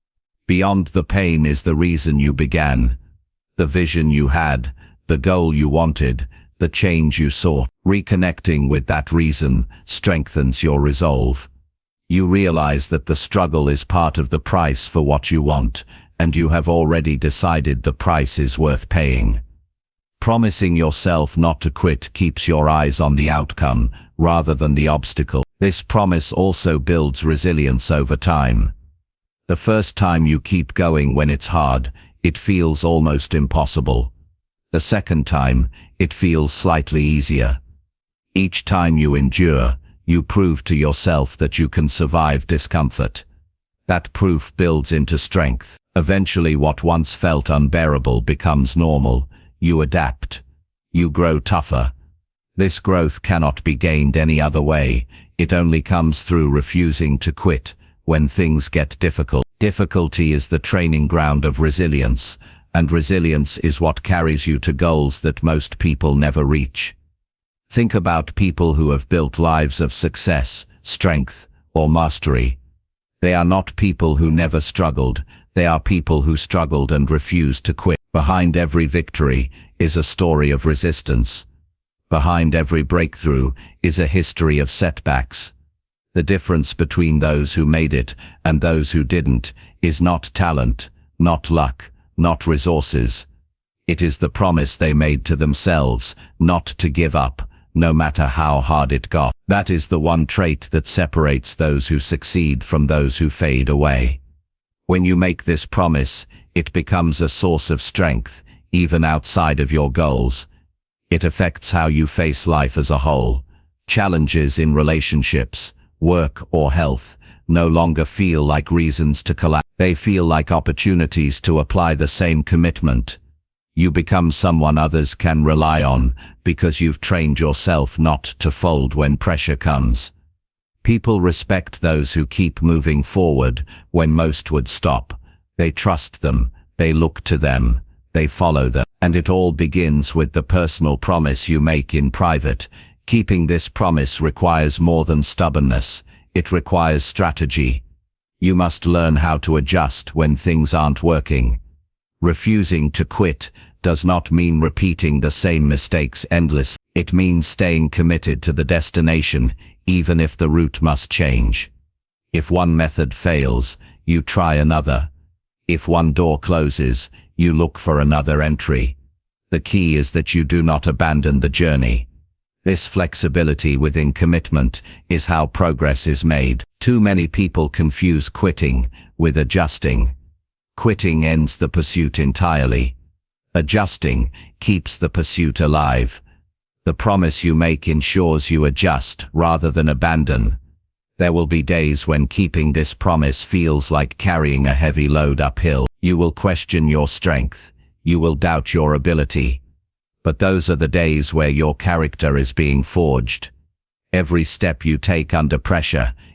Speaker 2: Beyond the pain is the reason you began, the vision you had, the goal you wanted, the change you sought. Reconnecting with that reason strengthens your resolve. You realize that the struggle is part of the price for what you want, and you have already decided the price is worth paying. Promising yourself not to quit keeps your eyes on the outcome rather than the obstacle. This promise also builds resilience over time. The first time you keep going when it's hard, it feels almost impossible. The second time, it feels slightly easier. Each time you endure, you prove to yourself that you can survive discomfort. That proof builds into strength. Eventually, what once felt unbearable becomes normal. You adapt. You grow tougher. This growth cannot be gained any other way. It only comes through refusing to quit when things get difficult. Difficulty is the training ground of resilience, and resilience is what carries you to goals that most people never reach. Think about people who have built lives of success, strength, or mastery. They are not people who never struggled. They are people who struggled and refused to quit. Behind every victory is a story of resistance. Behind every breakthrough is a history of setbacks. The difference between those who made it and those who didn't is not talent, not luck, not resources. It is the promise they made to themselves not to give up, no matter how hard it got. That is the one trait that separates those who succeed from those who fade away. When you make this promise, it becomes a source of strength, even outside of your goals. It affects how you face life as a whole. Challenges in relationships, work, or health no longer feel like reasons to collapse. They feel like opportunities to apply the same commitment. You become someone others can rely on because you've trained yourself not to fold when pressure comes. People respect those who keep moving forward when most would stop. They trust them, they look to them, they follow them. And it all begins with the personal promise you make in private. Keeping this promise requires more than stubbornness. It requires strategy. You must learn how to adjust when things aren't working. Refusing to quit does not mean repeating the same mistakes endlessly. It means staying committed to the destination, even if the route must change. If one method fails, you try another. If one door closes, you look for another entry. The key is that you do not abandon the journey. This flexibility within commitment is how progress is made. Too many people confuse quitting with adjusting. Quitting ends the pursuit entirely. Adjusting keeps the pursuit alive. The promise you make ensures you adjust rather than abandon. There will be days when keeping this promise feels like carrying a heavy load uphill. You will question your strength. You will doubt your ability. But those are the days where your character is being forged. Every step you take under pressure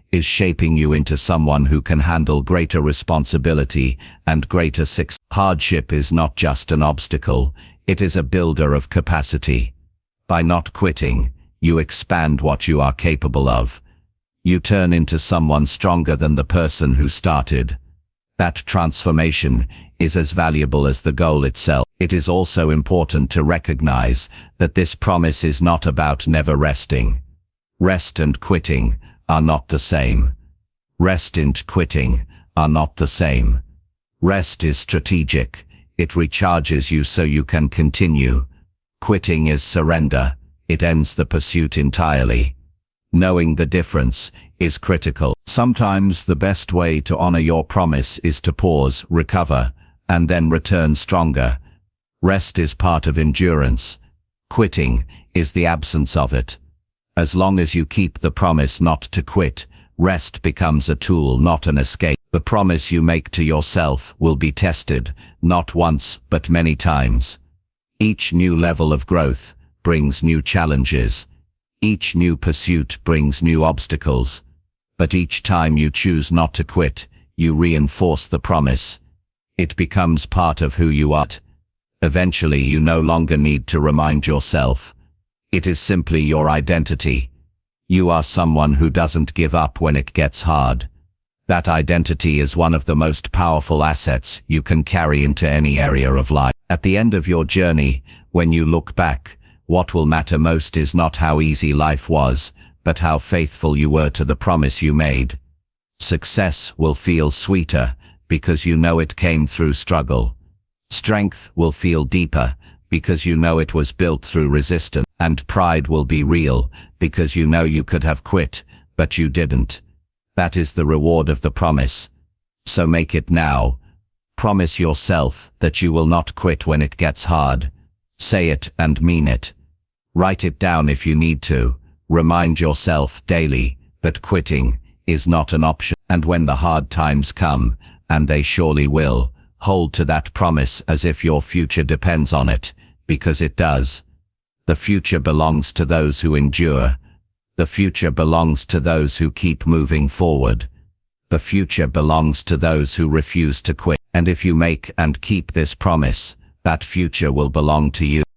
Speaker 2: is shaping you into someone who can handle greater responsibility and greater success. Hardship is not just an obstacle, it is a builder of capacity. By not quitting, you expand what you are capable of. You turn into someone stronger than the person who started. That transformation is as valuable as the goal itself. It is also important to recognize that this promise is not about never resting. Rest and quitting are not the same. Rest and quitting are not the same. Rest is strategic. It recharges you so you can continue. Quitting is surrender. It ends the pursuit entirely. Knowing the difference is critical. Sometimes the best way to honor your promise is to pause, recover, and then return stronger. Rest is part of endurance. Quitting is the absence of it. As long as you keep the promise not to quit, rest becomes a tool, not an escape. The promise you make to yourself will be tested, not once, but many times. Each new level of growth brings new challenges. Each new pursuit brings new obstacles. But each time you choose not to quit, you reinforce the promise. It becomes part of who you are. Eventually you no longer need to remind yourself. It is simply your identity. You are someone who doesn't give up when it gets hard. That identity is one of the most powerful assets you can carry into any area of life. At the end of your journey, when you look back, what will matter most is not how easy life was, but how faithful you were to the promise you made. Success will feel sweeter because you know it came through struggle. Strength will feel deeper because you know it was built through resistance. And pride will be real because you know you could have quit, but you didn't. That is the reward of the promise. So make it now. Promise yourself that you will not quit when it gets hard. Say it and mean it. Write it down if you need to. Remind yourself daily that quitting is not an option. And when the hard times come, and they surely will, hold to that promise as if your future depends on it, because it does. The future belongs to those who endure. The future belongs to those who keep moving forward. The future belongs to those who refuse to quit. And if you make and keep this promise, that future will belong to you.